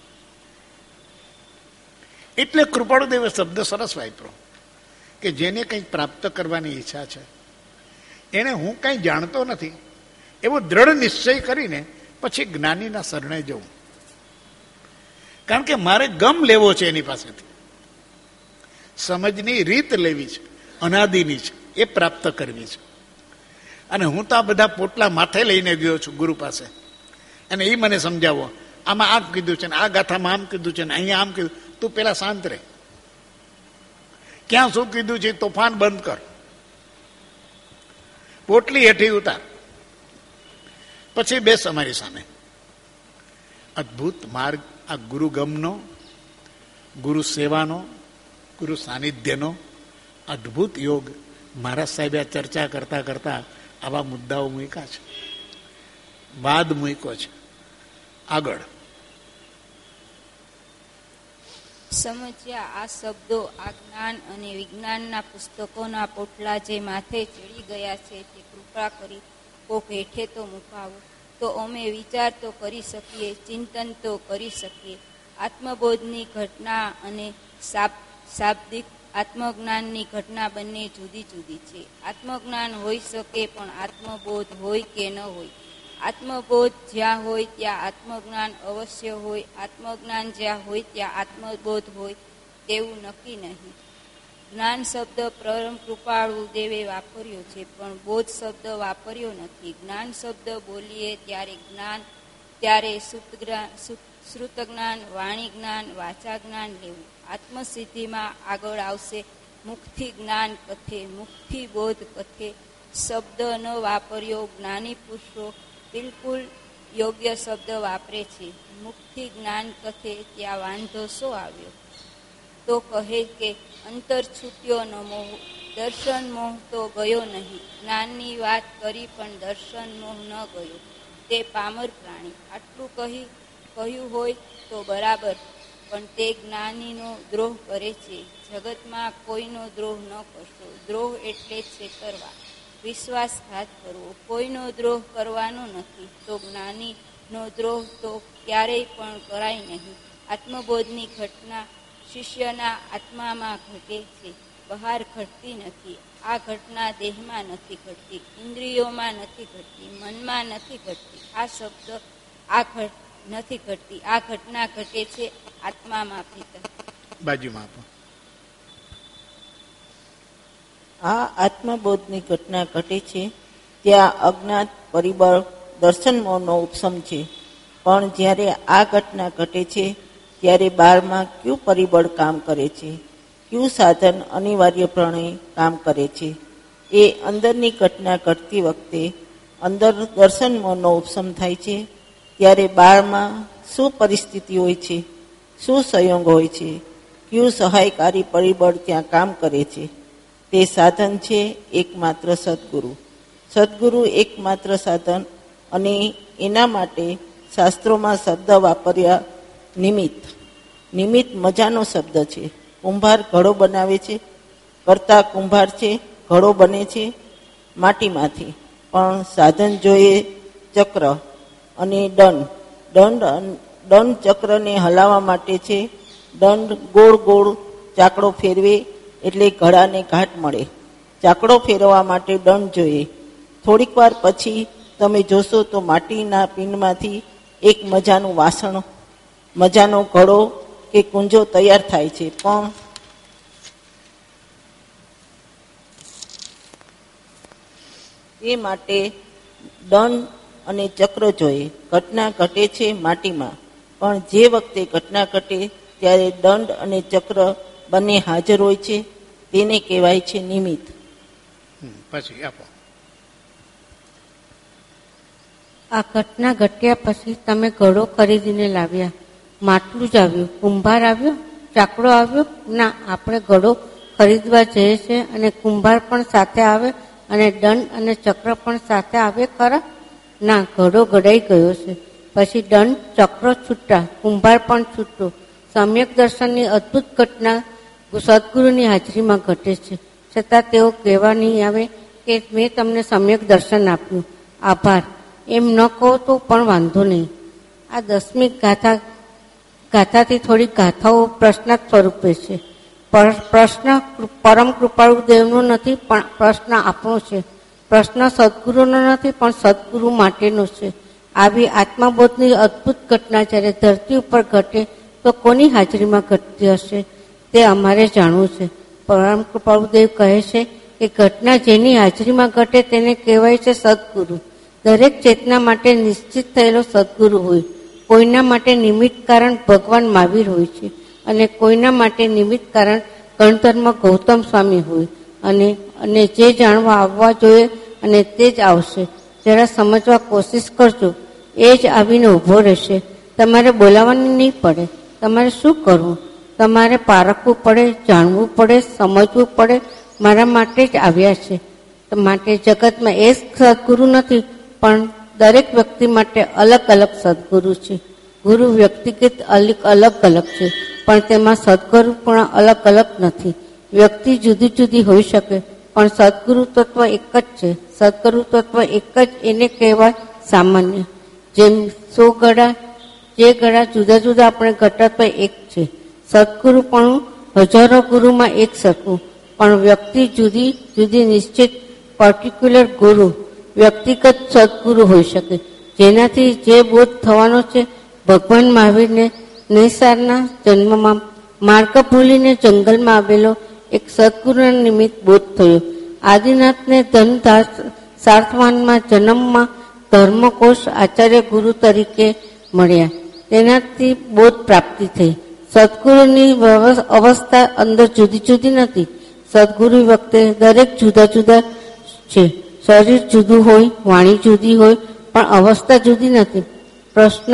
એટલે કૃપાળુદેવે શબ્દ સરસ વાપરો કે જેને કંઈક પ્રાપ્ત કરવાની ઈચ્છા છે, એને હું કંઈ જાણતો નથી એવો દ્રઢ નિશ્ચય કરીને પછી જ્ઞાનીના શરણે જવું. કારણ કે મારે ગમ લેવો છે એની પાસેથી, સમજની રીત લેવી છે, અનાદિની છે, એ પ્રાપ્ત કરવી છે. અને હું તો આ બધા પોટલા માથે લઈને ગયો છું ગુરુ પાસે, અને એ મને સમજાવો, આમાં આમ કીધું છે ને આ ગાથામાં આમ કીધું છે ને અહીંયા આમ કીધું. તું પેલા શાંત રહે. ક્યાં શું કીધું છે? તોફાન બંધ કર, પોટલી હેઠી ઉતાર, પછી બેસ અમારી સામે. અદભુત માર્ગ આ ગુરુગમનો, ગુરુ સેવાનો, ગુરુ સાનિધ્યનો અદભુત યોગ. મહારાજ સાહેબે આ ચર્ચા કરતા કરતા આવા મુદ્દાઓ મૂક્યા છે, વાદ મૂક્યો છે. આગળ સમજ્યા આ શબ્દો આ જ્ઞાન અને વિજ્ઞાનના પુસ્તકોના પોટલા જે માથે ચડી ગયા છે તે કૃપા કરી કોક હેઠે તો મુકાવો, તો અમે વિચાર તો કરી શકીએ, ચિંતન તો કરી શકીએ. આત્મબોધની ઘટના અને શાબ્દિક આત્મજ્ઞાનની ઘટના બંને જુદી જુદી છે. આત્મજ્ઞાન હોઈ શકે પણ આત્મબોધ હોય કે ન હોય. આત્મબોધ જ્યાં હોય ત્યાં આત્મજ્ઞાન અવશ્ય હોય, આત્મજ્ઞાન જ્યાં હોય ત્યાં આત્મબોધ હોય તેવું નક્કી નહીં. જ્ઞાન શબ્દ પરમ કૃપાળુ દેવે વાપર્યો છે પણ બોધ શબ્દ વાપર્યો નથી. જ્ઞાન શબ્દ બોલીએ ત્યારે જ્ઞાન ત્યારે શ્રુત જ્ઞાન, વાણી જ્ઞાન, વાચા જ્ઞાન લેવું. આત્મસિદ્ધિમાં આગળ આવશે મુખથી જ્ઞાન કથે, મુખથી બોધ કથે. શબ્દ ન વાપર્યો જ્ઞાની પુરુષો બિલકુલ યોગ્ય શબ્દ વાપરે છે. મુખથી જ્ઞાન કથે ત્યાં વાંધો શો આવ્યો? તો કહે કે અંતર છૂટ્યો ન મોહ, દર્શન મોહ તો ગયો નહીં. જ્ઞાનની વાત કરી પણ દર્શન મોહ ન ગયો, તે પામર પ્રાણી. આટલું કહી કહ્યું હોય તો બરાબર, પણ તે જ્ઞાનીનો દ્રોહ કરે છે. જગતમાં કોઈનો દ્રોહ ન કરશો. દ્રોહ એટલે છેતરવા, વિશ્વાસઘાત કરવો. કોઈનો દ્રોહ કરવાનો નથી, તો જ્ઞાનીનો દ્રોહ તો ક્યારેય પણ કરાય નહીં. આત્મબોધની ઘટના શિષ્યના આત્મામાં ઘટે છે, બહાર ઘટતી નથી. આ ઘટના દેહમાં નથી ઘટતી, ઇન્દ્રિયોમાં નથી ઘટતી, મનમાં નથી ઘટતી. આ શબ્દ આ ઘટ નથી ઘટતી. આ ઘટના ઘટે છે આત્મામાં. પ્રીતમ બાજુમાં આપો. આ આત્મબોધની ઘટના ઘટે છે ત્યાં અજ્ઞાત પરિબળ દર્શન મોહનો ઉપસમ છે. પણ જ્યારે આ ઘટના ઘટે છે ત્યારે બહારમાં કયું પરિબળ કામ કરે છે, કયું સાધન અનિવાર્યપણે કામ કરે છે? એ અંદરની ઘટના ઘટતી વખતે અંદર દર્શન મોહનો ઉપસમ થાય છે. ત્યારે બહારમાં શું પરિસ્થિતિ હોય છે, શું સંયોગ હોય છે, કયું સહાયકારી પરિબળ ત્યાં કામ કરે છે? તે સાધન છે એકમાત્ર સદગુરુ. સદગુરુ એકમાત્ર સાધન, અને એના માટે શાસ્ત્રોમાં શબ્દ વાપર્યા નિમિત્ત. નિમિત્ત મજાનો શબ્દ છે. કુંભાર ઘડો બનાવે છે, કરતા કુંભાર છે, ઘડો બને છે માટીમાંથી. પણ સાધન જોઈએ ચક્ર અને દંડ. દંડ દંડ ચક્રને હલાવવા માટે છે. દંડ ગોળ ગોળ ચાકડો ફેરવે એટલે ઘડાને ઘાટ મળે. ચાકડો ફેરવવા માટે દંડ જોઈએ. થોડીક વાર પછી તમે જોશો તો માટીના પિંડમાંથી એક મજાનું વાસણ, મજાનો ઘડો કે કુંજો તૈયાર થાય છે. પણ એ માટે દંડ અને ચક્ર જોઈએ. ઘટના ઘટે છે માટીમાં, પણ જે વખતે ઘટના ઘટે ત્યારે દંડ અને ચક્ર બંને હાજર હોય છે. તેને કહેવાય છે નિમિત્ત. પછી આપો. આ ઘટના ઘટ્યા પછી તમે ઘડો ખરીદીને લાવ્યા, માટલું જ આવ્યું, કુંભાર આવ્યો, ચાકડો આવ્યો? ના, આપણે ઘડો ખરીદવા જઈએ છીએ અને કુંભાર પણ સાથે આવે અને દંડ અને ચક્ર પણ સાથે આવે ખરા? ના, ઘડો ઘડાઈ ગયો છે. પછી દંડ ચક્ર છૂટા, કુંભાર પણ છૂટો. સમ્યક દર્શનની અદ્ભુત ઘટના સદગુરુની હાજરીમાં ઘટે છે, છતાં તેઓ કહેવા નહીં આવે કે મેં તમને સમ્યક દર્શન આપ્યું, આભાર. એમ ન કહો તો પણ વાંધો નહીં. આ દસમી ગાથા ગાથાથી થોડી ગાથાઓ પ્રશ્નાર્થ સ્વરૂપે છે. પ્રશ્ન પરમ કૃપાળુ દેવનો નથી, પણ પ્રશ્ન આપણો છે. પ્રશ્ન સદગુરુનો નથી, પણ સદગુરુ માટેનો છે. આવી આત્મબોધની અદ્ભુત ઘટના જ્યારે ધરતી ઉપર ઘટે તો કોની હાજરીમાં ઘટતી હશે તે અમારે જાણવું છે. પરમ કૃપાળુ દેવ કહે છે કે ઘટના જેની હાજરીમાં ઘટે તેને કહેવાય છે સદગુરુ. દરેક ચેતના માટે નિશ્ચિત થયેલો સદગુરુ હોય. કોઈના માટે નિમિત્ત કારણ ભગવાન મહાવીર હોય છે, અને કોઈના માટે નિમિત્ત કારણ ગણતરમાં ગૌતમ સ્વામી હોય અને અને જે જાણવા આવવા જોઈએ અને તે જ આવશે. જરા સમજવા કોશિશ કરજો, એ જ આવીને ઊભો રહેશે. તમારે બોલાવવાની નહીં પડે. તમારે શું કરવું? તમારે પારખવું પડે, જાણવું પડે, સમજવું પડે. મારા માટે જ આવ્યા છે. માટે જગતમાં એ સદગુરુ નથી, પણ દરેક વ્યક્તિ માટે અલગ અલગ સદગુરુ છે. ગુરુ વ્યક્તિગત અલગ અલગ અલગ છે, પણ તેમાં સદગુરુ પણ અલગ અલગ નથી. વ્યક્તિ જુદી જુદી હોઈ શકે, પણ સદગુરુ તત્વ એક જ છે. સદગુરુ તત્વ એક જ એને કહેવાય સામાન્ય. જેમ સો ગળા, જે ગળા જુદા જુદા આપણે ઘટત્વ એક છે. સદગુરુ પણ હજારો ગુરુમાં એક સરખું, પણ વ્યક્તિ જુદી જુદી નિશ્ચિત પર્ટિક્યુલર ગુરુ વ્યક્તિગત સદગુરુ હોઈ શકે, જેનાથી જે બોધ થવાનો છે. ભગવાન મહાવીરને નૈસારના જન્મમાં માર્ગ ભૂલીને જંગલમાં આવેલો એક સદગુરુના નિમિત્ત બોધ થયો. આદિનાથને ધન સાર્થવાનમાં જન્મમાં ધર્મકોશ આચાર્ય ગુરુ તરીકે મળ્યા. તેનાથી બોધ પ્રાપ્તિ થઈ. સદગુરુની અવસ્થા અંદર જુદી જુદી નથી. સદગુરુ વખતે દરેક જુદા જુદા છે. શરીર જુદું હોય, વાણી જુદી હોય, પણ અવસ્થા જુદી નથી. પ્રશ્ન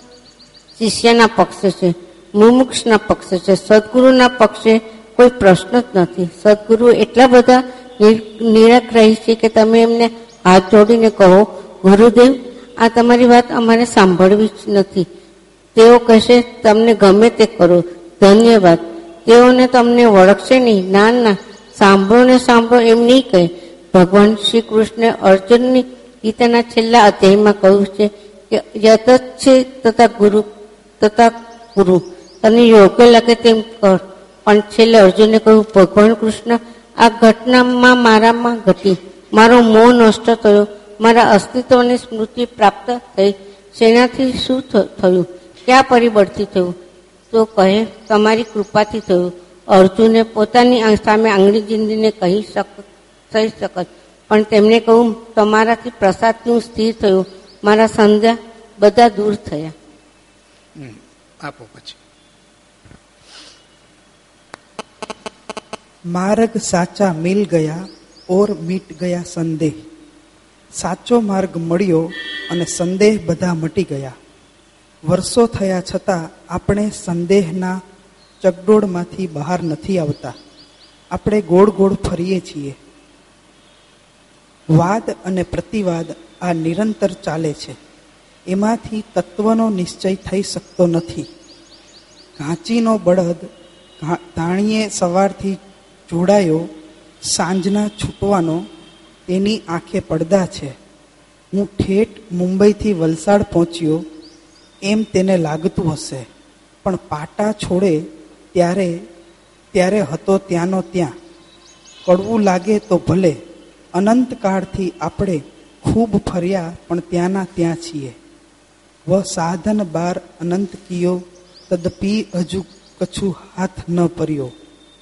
શિષ્યના પક્ષે છે, મુમુક્ષના પક્ષે છે. સદગુરુના પક્ષે કોઈ પ્રશ્ન જ નથી. સદગુરુ એટલા બધા નિરાગ્રહી છે કે તમે એમને હાથ જોડીને કહો, ગુરુદેવ, આ તમારી વાત અમારે સાંભળવી જ નથી. તેઓ કહેશે, તમને ગમે તે કરો, ધન્યવાદ. તેઓને તમને વળગશે નહીં. ના ના, સાંભળો ને સાંભળો એમ નહીં કહે. ભગવાન શ્રી કૃષ્ણે અર્જુનની ગીતાના છેલ્લા અધ્યાયમાં કહ્યું છે કે યત છે તથા ગુરુ તથા ગુરુ, તને યોગ્ય લાગે તેમ કર. પણ છેલ્લે અર્જુને કહ્યું, ભગવાન કૃષ્ણ, આ ઘટનામાં મારામાં ઘટી, મારો મોહ નષ્ટ થયો, મારા અસ્તિત્વની સ્મૃતિ પ્રાપ્ત થઈ. શેનાથી શું થયું? કયા પરિબળથી થયું? તો કહે, તમારી કૃપાથી થયું. અર્જુને પોતાની સામે આંગળી ચીંધીને કહી શક થઈ શકત, પણ તેમણે કહ્યું, તમારાથી પ્રસાદથી હું સ્થિર થયું, મારા સંધ્યા બધા દૂર થયા. આપો પછી. માર્ગ સાચા મિલ ગયા ઓર મીટ ગયા સંદેહ. સાચો માર્ગ મળ્યો અને સંદેહ બધા મટી ગયા. વર્ષો થયા છતાં આપણે સંદેહના ચકડોળમાંથી બહાર નથી આવતા. આપણે ગોળ ગોળ ફરીએ છીએ. વાદ અને પ્રતિવાદ આ નિરંતર ચાલે છે. એમાંથી તત્વનો નિશ્ચય થઈ શકતો નથી. ઘાંચીનો બળદ ધાણીએ સવારથી જોડાયો, સાંજના છૂટવાનો તેની આંખે પડદા છે. હું ઠેઠ મુંબઈથી વલસાડ પહોંચ્યો એમ તેને લાગતું હશે, પણ પાટા છોડે ત્યારે ત્યારે હતો ત્યાંનો ત્યાં. કડવું લાગે તો ભલે, અનંતકાળથી આપણે ખૂબ ફર્યા પણ ત્યાંના ત્યાં છીએ. વ સાધન બાર અનંત કિયો, તદપી હજુ કછું હાથ ન પર્યો.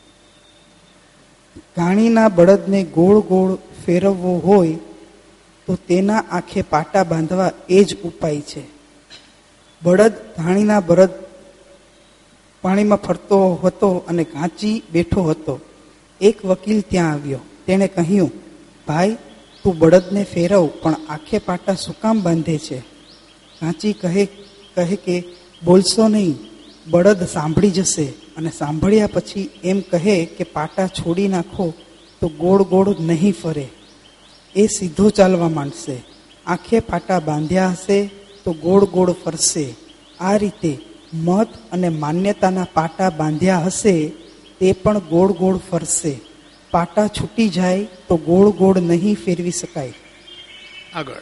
ઘાણીના બળદને ગોળ ગોળ ફેરવવો હોય તો તેના આંખે પાટા બાંધવા એ જ ઉપાય છે. બળદ ઘાણીના બળદ પાણીમાં ફરતો હતો અને ઘાંચી બેઠો હતો. એક વકીલ ત્યાં આવ્યો. તેણે કહ્યું, ભાઈ, તું બળદને ફેરવ, પણ આંખે પાટા શું કામ બાંધે છે? ઘાંચી કહે કહે કે બોલશો નહીં, બળદ સાંભળી જશે, અને સાંભળ્યા પછી એમ કહે કે પાટા છોડી નાખો તો ગોળ ગોળ નહીં ફરે, એ સીધો ચાલવા માંડશે. આંખે પાટા બાંધ્યા હશે તો ગોળ ગોળ ફરશે. આ રીતે મત અને માન્યતાના પાટા બાંધ્યા હશે તે પણ ગોળ ગોળ ફરશે. પાટા છૂટી જાય તો ગોળ ગોળ નહીં ફેરવી શકાય. આગળ.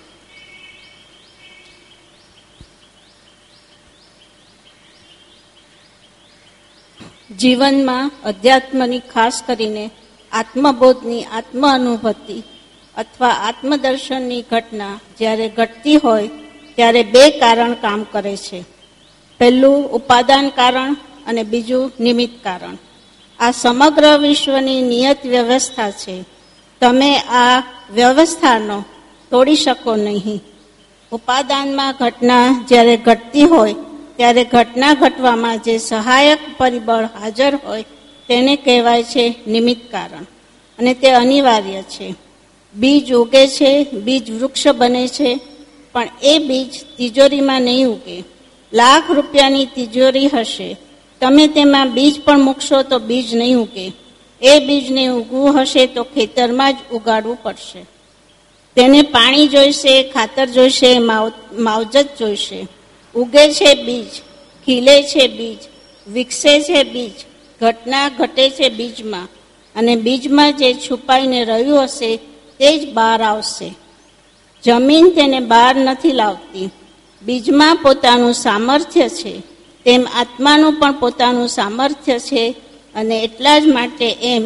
જીવનમાં અધ્યાત્મની ખાસ કરીને આત્મબોધની આત્મ અનુભૂતિ અથવા આત્મદર્શનની ઘટના જ્યારે ઘટતી હોય ત્યારે બે કારણ કામ કરે છે. પહેલું ઉપાદાન કારણ અને બીજું નિમિત્ત કારણ. આ સમગ્ર વિશ્વની નિયત વ્યવસ્થા છે. તમે આ વ્યવસ્થાનો તોડી શકો નહીં. ઉપાદાનમાં ઘટના જ્યારે ઘટતી હોય ત્યારે ઘટના ઘટવામાં જે સહાયક પરિબળ હાજર હોય તેને કહેવાય છે નિમિત્ત કારણ, અને તે અનિવાર્ય છે. બીજ ઉગે છે, બીજ વૃક્ષ બને છે, પણ એ બીજ તિજોરીમાં નહીં ઉગે. લાખ રૂપિયાની તિજોરી હશે, તમે તેમાં બીજ પણ મૂકશો તો બીજ નહીં ઉગે. એ બીજને ઉગવું હશે તો ખેતરમાં જ ઉગાડવું પડશે. તેને પાણી જોઈશે, ખાતર જોઈશે, માવજત જોઈશે. ઉગે છે બીજ, ખીલે છે બીજ, વિકસે છે બીજ, ઘટના ઘટે છે બીજમાં, અને બીજમાં જે છુપાઈને રહ્યું હશે તે જ બહાર આવશે. જમીન તેને બહાર નથી લાવતી. બીજમાં પોતાનું સામર્થ્ય છે, તેમ આત્માનું પણ પોતાનું સામર્થ્ય છે, અને એટલા જ માટે એમ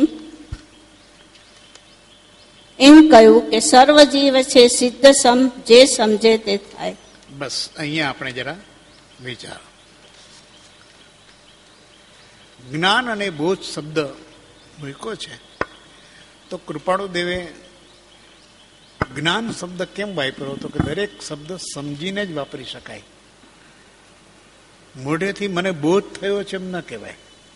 એમ કહ્યું કે સર્વજીવ છે સિદ્ધ સમ, જે સમજે તે થાય. બસ અહીંયા આપણે જરા વિચારો. જ્ઞાન અને બોધ શબ્દ મૂક્યો છે તો કૃપાળુ દેવે જ્ઞાન શબ્દ કેમ વાપર્યો હતો? કે દરેક શબ્દ સમજીને જ વાપરી શકાય. મોઢેથી મને બોધ થયો છે એમ ન કહેવાય,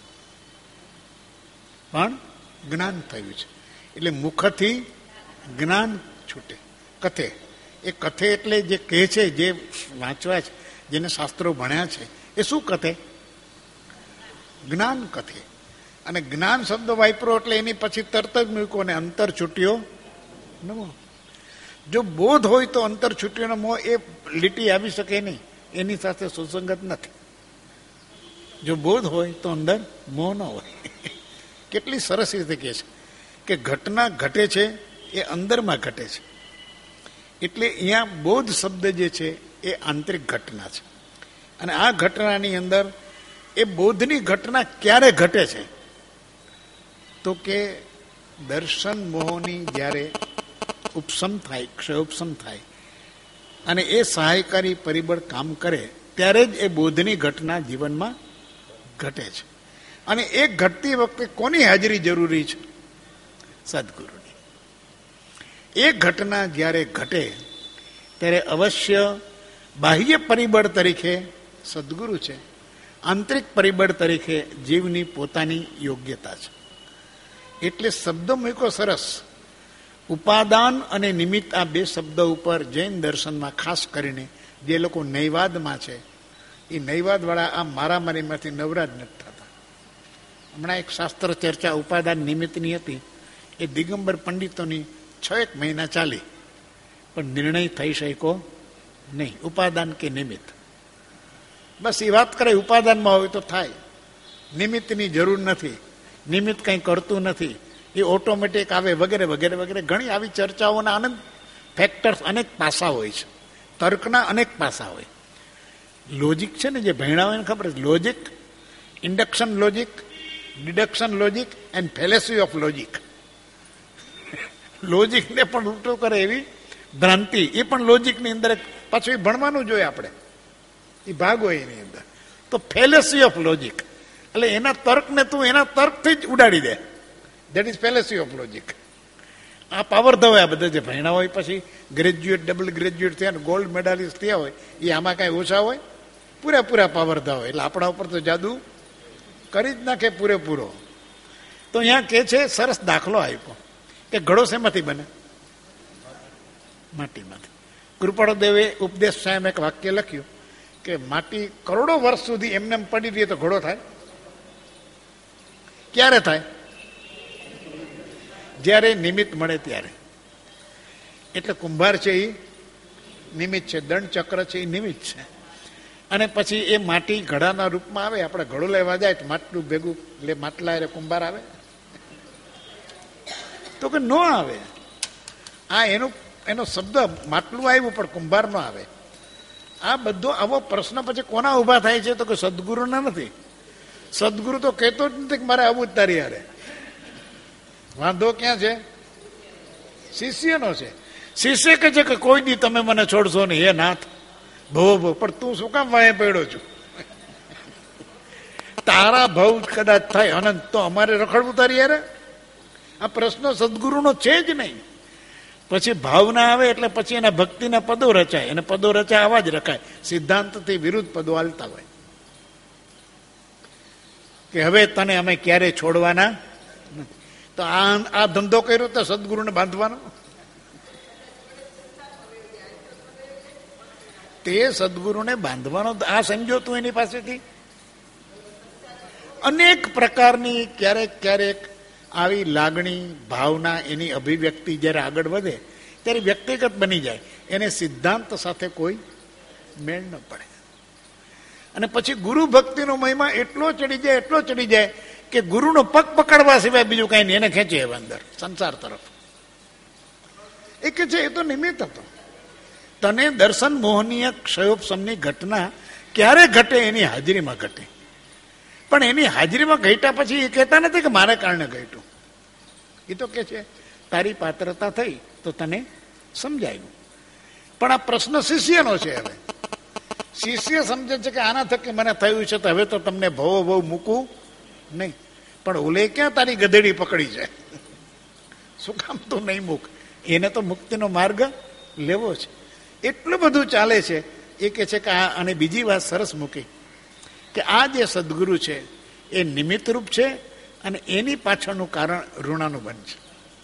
પણ જ્ઞાન થયું છે એટલે મુખથી જ્ઞાન છૂટે. કથે, એ કથે એટલે જે કહે છે, જે વાંચવા છે, જેને શાસ્ત્રો ભણ્યા છે, એ શું કથે? જ્ઞાન કથે. અને જ્ઞાન શબ્દ વાપરો એટલે એની પછી તરત જ મૂક્યો અને અંતર છૂટ્યો નમો. જો બોધ હોય તો અંતર છૂટ્યો મોહ એ લીટી આવી શકે નહીં, એની સાથે સુસંગત નથી. જો બોધ હોય તો અંદર મોહ ન હોય. કેટલી સરસ રીતે કહે છે કે ઘટના ઘટે છે એ અંદરમાં ઘટે છે. એટલે અહીંયા બોધ શબ્દ જે છે એ આંતરિક ઘટના છે. અને આ ઘટનાની અંદર એ બોધની ઘટના ક્યારે ઘટે છે? તો કે દર્શન મોહની જ્યારે ઉપશમ થાય, ક્ષયોપશમ થાય અને એ સહાયકારી પરિબળ કામ કરે ત્યારે જ એ બોધની ઘટના જીવનમાં ઘટે છે. અને એ ઘટતી વખતે કોની હાજરી જરૂરી છે? સદગુરુની. એ ઘટના જ્યારે ઘટે ત્યારે અવશ્ય બાહ્ય પરિબળ તરીકે સદગુરુ છે, આંતરિક પરિબળ તરીકે જીવની પોતાની યોગ્યતા છે. એટલે શબ્દ મૂકો સરસ. ઉપાદાન અને નિમિત્ત, આ બે શબ્દ ઉપર જૈન દર્શનમાં ખાસ કરીને જે લોકો નૈવાદમાં છે એ નૈવાદવાળા આ મારામારીમાંથી નવરા જ નથી થતા. હમણાં એક શાસ્ત્ર ચર્ચા ઉપાદાન નિમિત્તની હતી, એ દિગંબર પંડિતોની છ એક મહિના ચાલી, પણ નિર્ણય થઈ શક્યો નહીં, ઉપાદાન કે નિમિત્ત. બસ એ વાત કરે ઉપાદાનમાં હોય તો થાય, નિમિત્તની જરૂર નથી, નિમિત્ત કંઈ કરતું નથી, એ ઓટોમેટિક આવે, વગેરે વગેરે વગેરે. ઘણી આવી ચર્ચાઓના અનંત ફેક્ટર્સ, અનેક પાસા હોય છે, તર્કના અનેક પાસા હોય. લોજિક છે ને, જે ભણ્યા હોય ને ખબર છે, logic, induction logic, deduction logic and fallacy of logic. લોજિકને પણ ઉલટો કરે એવી ભ્રાંતિ, એ પણ લોજિકની અંદર પાછું એ ભણવાનું જોઈએ આપણે, એ ભાગ હોય એની અંદર. તો ફેલેસી ઓફ લોજિક એટલે એના તર્કને તું એના તર્કથી જ ઉડાડી દે, that is fallacy of logic. આ પાવરધવ હોય, આ બધા જે ભણ્યા હોય પછી ગ્રેજ્યુએટ, ડબલ ગ્રેજ્યુએટ થયા, ગોલ્ડ મેડાલિસ્ટ થયા હોય, એ આમાં કાંઈ ઓછા હોય? પૂરેપૂરા પાવરધવ હોય. એટલે આપણા ઉપર તો જાદુ કરી જ નાખે પૂરેપૂરો. તો અહીંયા કે છે, સરસ દાખલો આપ્યો કે ઘડો શેમાંથી બને? માટીમાંથી. કૃપાળુ દેવે ઉપદેશ સાહેબ એક વાક્ય લખ્યું કે માટી કરોડો વર્ષ સુધી એમને પડી રહી તો ઘડો થાય? ક્યારે થાય? જ્યારે નિમિત્ત મળે ત્યારે. એટલે કુંભાર છે એ નિમિત્ત છે, દંડ ચક્ર છે એ નિમિત્ત છે. અને પછી એ માટી ઘડાના રૂપમાં આવે. આપણે ઘડો લેવા જાય તો માટલું ભેગું એટલે માટલા એટલે કુંભાર આવે? તો કે ન આવે. આ એનો એનો શબ્દ માટલું આવ્યું પણ કુંભાર ન આવે. આ બધો આવો પ્રશ્ન પછી કોના ઉભા થાય છે? તો કે સદગુરુના નથી. સદગુરુ તો કહેતો જ નથી કે મારે આવું જ તારી હારે. વાંધો ક્યાં છે? શિષ્યનો છે. શિષ્ય કહે છે કે કોઈ દી તમે મને છોડશો નહીં, હે નાથ, ભવો ભવ. પણ તું શું કામ વાંહે પડ્યો છું? તારા ભવ કદાચ થાય અનંત તો અમારે રખડવું તારી યારે? આ પ્રશ્ન સદગુરુનો છે જ નહીં. પછી ભાવના આવે એટલે પછી એના ભક્તિના પદો રચાય, અને પદો રચાય આવા જ રખાય. સિદ્ધાંતથી વિરુદ્ધ પદો હાલતા હોય. કે હવે તને અમે ક્યારે છોડવાના નથી. તો આ આ ધંધો કર્યો તો સદગુરુને બાંધવાનો. તે સદગુરુને બાંધવાનો આ સમજો તું એની પાસેથી. અનેક પ્રકારની ક્યારેક ક્યારેક આવી લાગણી ભાવના એની અભિવ્યક્તિ જ્યારે આગળ વધે ત્યારે વ્યક્તિગત બની જાય, એને સિદ્ધાંત સાથે કોઈ મેળ ન પડે. અને પછી ગુરુ ભક્તિનો મહિમા એટલો ચડી જાય એટલો ચડી જાય કે ગુરુનો પગ પકડવા સિવાય બીજું કઈ નહીં, એને ખેંચે હવે અંદર સંસાર તરફ. એ કે છે એ તો નિમિત્ત હતો. તને દર્શન મોહનીય ક્ષયોપશમની ઘટના ક્યારે ઘટે? એની હાજરીમાં ઘટે. પણ એની હાજરીમાં ઘટ્યા પછી એ કહેતા નથી કે મારે કારણે ઘટ્યું. એ તો કે છે તારી પાત્રતા થઈ તો તને સમજાયું. પણ આ પ્રશ્ન શિષ્યનો છે. હવે શિષ્ય સમજે છે કે આના થકી મને થયું છે તો હવે તો તમને ભવો ભવ મૂકવું નહીં. પણ ઓલે ક્યાં તારી ગધેડી પકડી છે, શું કામ તું નહીં મૂક? એને તો મુક્તિનો માર્ગ લેવો છે. એટલું બધું ચાલે છે. એ કે છે કે આ અને બીજી વાત સરસ મૂકી કે આ જે સદગુરુ છે એ નિમિત્ત રૂપ છે અને એની પાછળનું કારણ ઋણાનુબંધ છે.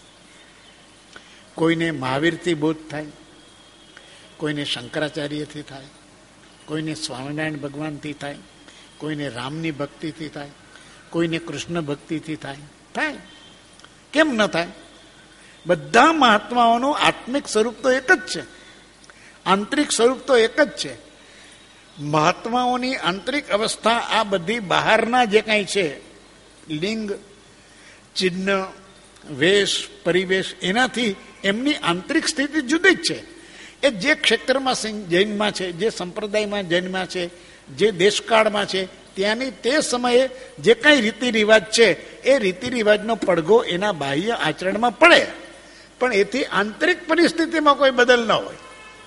કોઈને મહાવીરથી બોધ થાય, કોઈને શંકરાચાર્યથી થાય, કોઈને સ્વામિનારાયણ ભગવાનથી થાય, કોઈને રામની ભક્તિથી થાય, કોઈને કૃષ્ણ ભક્તિથી થાય. થાય કેમ ન થાય? બધા મહાત્માઓનું આત્મિક સ્વરૂપ તો એક જ છે, આંતરિક સ્વરૂપ તો એક જ છે. મહાત્માઓની આંતરિક અવસ્થા આ બધી બહારના જે કાંઈ છે લિંગ, ચિહ્ન, વેશ, પરિવેશ, એનાથી એમની આંતરિક સ્થિતિ જુદી જ છે. એ જે ક્ષેત્રમાં જૈનમાં છે, જે સંપ્રદાયમાં જૈનમાં છે, જે દેશકાળમાં છે, ત્યાંની તે સમયે જે કાંઈ રીતિ રિવાજ છે એ રીતિ રિવાજનો પડઘો એના બાહ્ય આચરણમાં પડે, પણ એથી આંતરિક પરિસ્થિતિમાં કોઈ બદલ ન હોય.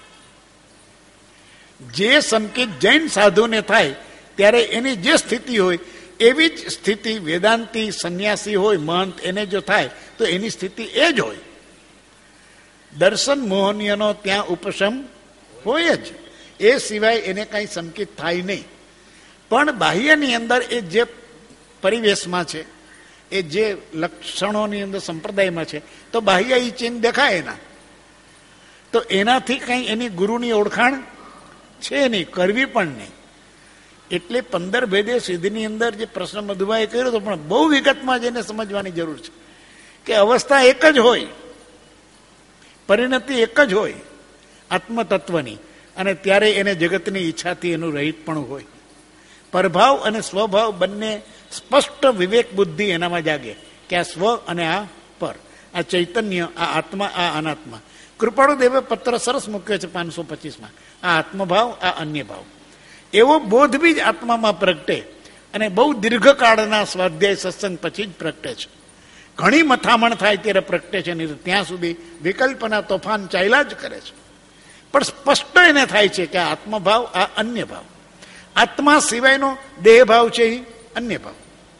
જે સંકેત જૈન સાધુને થાય ત્યારે એની જે સ્થિતિ હોય એવી જ સ્થિતિ વેદાંતી સંન્યાસી હોય, મહંત, એને જો થાય તો એની સ્થિતિ એ જ હોય. દર્શન મોહનીયનો ત્યાં ઉપશમ હોય જ, એ સિવાય એને કાંઈ સંકેત થાય નહીં. પણ બાહ્યની અંદર એ જે પરિવેશમાં છે, એ જે લક્ષણોની અંદર સંપ્રદાયમાં છે, તો બાહ્ય એ ચિહ્ન દેખાય એના, તો એનાથી કંઈ એની ગુરુની ઓળખાણ છે નહીં, કરવી પણ નહીં. એટલે પંદર ભેદે સિદ્ધની અંદર જે પ્રશ્ન મધુભાઈએ કર્યો હતો, પણ બહુ વિગતમાં જઈને સમજવાની જરૂર છે કે અવસ્થા એક જ હોય, પરિણતિ એક જ હોય આત્મતત્વની, અને ત્યારે એને જગતની ઈચ્છાથી એનું રહિત પણ હોય. પરભાવ અને સ્વભાવ બંને સ્પષ્ટ વિવેક બુદ્ધિ એનામાં જાગે કે આ સ્વ અને આ પર, આ ચૈતન્ય, આ આત્મા, આ અનાત્મા. કૃપાળુ દેવે પત્ર સરસ મૂક્યો છે પાંચસો પચીસમાં, આ આત્મભાવ, આ અન્ય ભાવ. એવો બોધ બી જ આત્મામાં પ્રગટે અને બહુ દીર્ઘકાળના સ્વાધ્યાય સત્સંગ પછી જ પ્રગટે છે. ઘણી મથામણ થાય ત્યારે પ્રગટે છે, નહીં ત્યાં સુધી વિકલ્પના તોફાન ચાલ્યા જ કરે છે. પણ સ્પષ્ટ એને થાય છે કે આ આત્મભાવ, આ અન્ય ભાવ. આત્મા સિવાયનો દેહ ભાવ છે એ અન્ય ભાવ.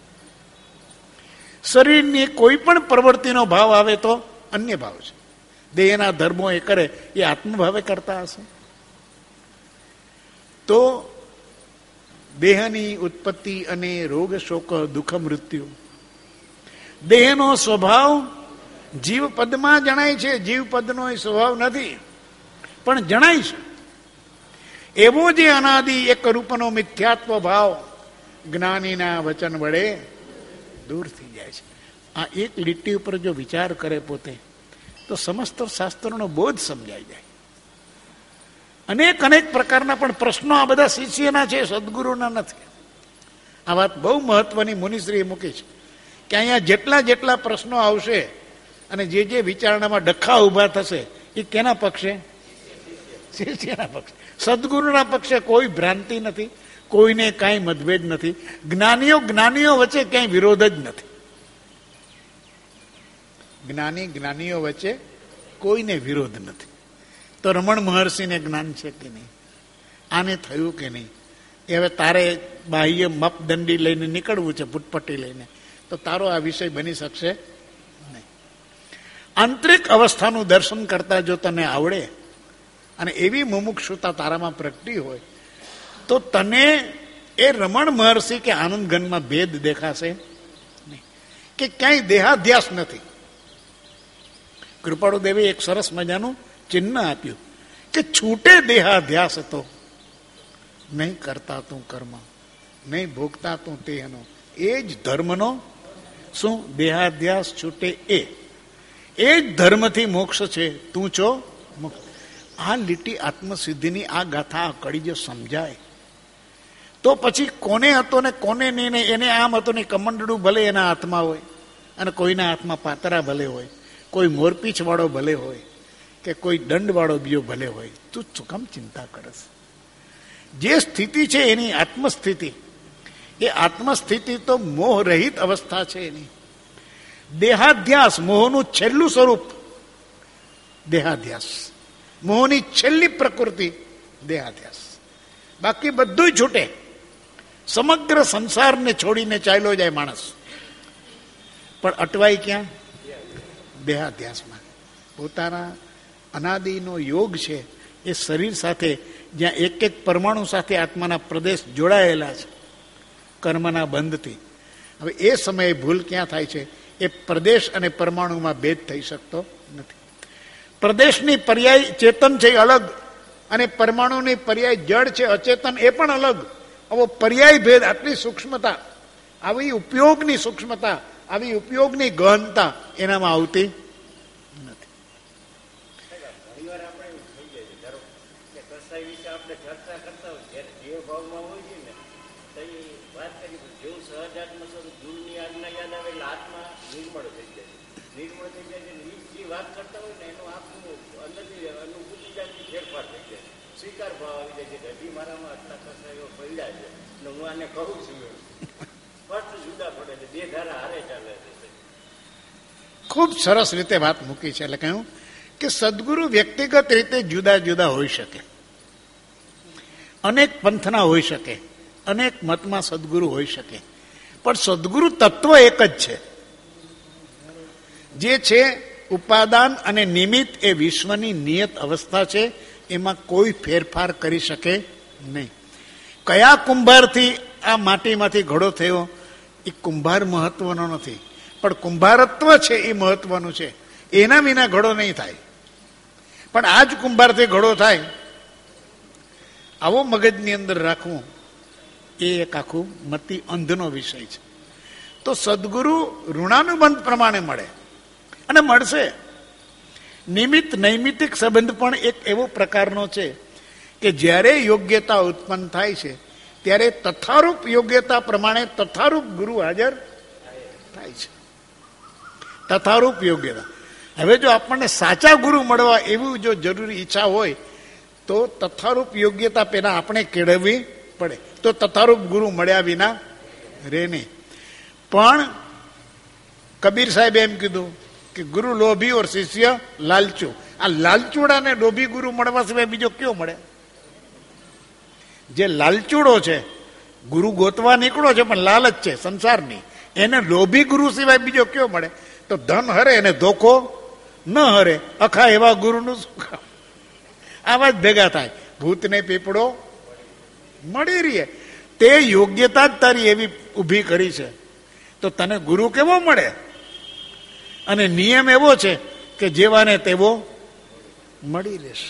શરીરની કોઈ પણ પ્રવૃત્તિનો ભાવ આવે તો અન્ય ભાવ છે. દેહના ધર્મો એ કરે એ આત્મભાવે કરતા હશે. તો દેહની ઉત્પત્તિ અને રોગ, શોક, દુઃખ, મૃત્યુ, દેહનો સ્વભાવ જીવ પદમાં જણાય છે. જીવ પદનો એ સ્વભાવ નથી, પણ જણાય છે. એવો જે અનાદિ એક રૂપનો મિથ્યાત્વ ભાવ જ્ઞાનીના વચન વડે દૂર થઈ જાય છે. આ એક લીટી ઉપર જો વિચાર કરે પોતે તો સમસ્ત શાસ્ત્રોનો બોધ સમજાઈ જાય. અનેક અનેક પ્રકારના પણ પ્રશ્નો આ બધા શિષ્યના છે, સદગુરુના નથી. આ વાત બહુ મહત્વની મુનિશ્રીએ મૂકી છે કે અહીંયા જેટલા જેટલા પ્રશ્નો આવશે અને જે જે વિચારણામાં ડખા ઉભા થશે એ કેના પક્ષે? શિષ્યના પક્ષે. સદગુરુના પક્ષે કોઈ ભ્રાંતિ નથી, કોઈને કાંઈ મતભેદ નથી. જ્ઞાનીઓ જ્ઞાનીઓ વચ્ચે ક્યાંય વિરોધ જ નથી. જ્ઞાની જ્ઞાનીઓ વચ્ચે કોઈને વિરોધ નથી. તો રમણ મહર્ષિને જ્ઞાન છે કે નહીં, આને થયું કે નહીં, એ હવે તારે બાહ્ય માપદંડી લઈને નીકળવું છે, પુટપટ્ટી લઈને, તો તારો આ વિષય બની શકશે નહીં. આંતરિક અવસ્થાનું દર્શન કરતા જો તને આવડે અને એવી મુમુક્ષુતા તારામાં પ્રગટી હોય તો તને એ રમણ મહર્ષિ કે આનંદ ઘનમાં ભેદ દેખાશે નહીં, કે ક્યાંય દેહાધ્યાસ નથી. કૃપાળુ દેવે એક સરસ મજાનું ચિહ્ન આપ્યું કે છૂટે દેહાધ્યાસ હતો, નહીં કરતા તું કર્મ, નહીં ભોગતા તું તેનો, એ જ ધર્મનો શું દેહાધ્યાસ છૂટે, એ એ જ ધર્મથી મોક્ષ છે, તું છો મોક્ષ. આ લીટી આત્મસિદ્ધિની આ ગાથા આ કડી જો સમજાય તો પછી કોને હતો ને કોને નહીં, એને આમ હતું ને કમંડળું ભલે એના હાથમાં હોય અને કોઈના હાથમાં પાતરા ભલે હોય, કોઈ મોરપીછ વાળો ભલે હોય કે કોઈ દંડ વાળો બીજો ભલે હોય, તું શું કામ ચિંતા કરસ? જે સ્થિતિ છે એની આત્મસ્થિતિ, એ આત્મસ્થિતિ તો મોહ રહિત અવસ્થા છે એની. દેહાધ્યાસ મોહનું છેલ્લું સ્વરૂપ, દેહાધ્યાસ મોહની છેલ્લી પ્રકૃતિ દેહાધ્યાસ. બાકી બધું છૂટે, સમગ્ર સંસારને છોડીને ચાલ્યો જાય માણસ, પણ અટવાય ક્યાં? દેહાધ્યાસમાં. પોતાના અનાદિનો યોગ છે એ શરીર સાથે, જ્યાં એક એક પરમાણુ સાથે આત્માના પ્રદેશ જોડાયેલા છે કર્મના બંધથી. હવે એ સમયે ભૂલ ક્યાં થાય છે? એ પ્રદેશ અને પરમાણુમાં ભેદ થઈ શકતો નથી. પ્રદેશની પર્યાય ચેતન છે અલગ, અને પરમાણુની પર્યાય જડ છે અચેતન, એ પણ અલગ. આવો પર્યાય ભેદ, આટલી સૂક્ષ્મતા, આવી ઉપયોગની સૂક્ષ્મતા, આવી ઉપયોગની ગહનતા એનામાં આવતી નથી. ખૂબ સરસ રીતે વાત મૂકી છે. એટલે કહ્યું કે સદગુરુ વ્યક્તિગત રીતે જુદા જુદા હોઈ શકે, અનેક પંથના હોઈ શકે, અનેક મતમાં સદગુરુ હોઈ શકે, પણ સદગુરુ તત્વ એક જ છે. જે છે ઉપાદાન અને નિમિત્ત, એ વિશ્વની નિયત અવસ્થા છે, એમાં કોઈ ફેરફાર કરી શકે નહીં. કયા કુંભારથી આ માટીમાંથી ઘડો થયો એ કુંભાર મહત્વનો નથી, પણ કુંભારત્વ છે એ મહત્વનું છે. એના વિના ઘડો નહીં થાય. પણ આ જ કુંભારથી ઘડો થાય, આવો મગજની અંદર રાખવું એ એક આખું મતિ અંધનો વિષય છે. તો સદગુરુ ઋણાનુબંધ પ્રમાણે મળે અને મળશે. નિમિત્ત નૈમિતિક સંબંધ પણ એક એવો પ્રકારનો છે કે જ્યારે યોગ્યતા ઉત્પન્ન થાય છે ત્યારે તથારૂપ યોગ્યતા પ્રમાણે તથારૂપ ગુરુ હાજર થાય છે. તથારૂપ યોગ્યતા. હવે જો આપણને સાચા ગુરુ મળવા એવું જો જરૂરી ઈચ્છા હોય તો તથારૂપ યોગ્યતા પેલા આપણે કેળવવી પડે, તો તથારૂપ ગુરુ મળ્યા વિના રે નહીં. પણ કબીર સાહેબે એમ કીધું કે ગુરુ લોભી ઓર શિષ્ય લાલચુ. આ લાલચુડાને લોભી ગુરુ મળવા સિવાય બીજો કયો મળે? જે લાલચુડો છે, ગુરુ ગોતવા નીકળો છે પણ લાલચ છે સંસારની, એને લોભી ગુરુ સિવાય બીજો કયો મળે? તો ધન હરે અને ધોખો ન હરે, અખા એવા ગુરુનું શું કામ? આવા જ ભેગા થાય. ભૂતને પીપળો મળી રહીએ, તે યોગ્યતા જ તારી એવી ઊભી કરી છે, તો તને ગુરુ કેવો મળે? અને નિયમ એવો છે કે જેવાને તેવો મળી રહેશે.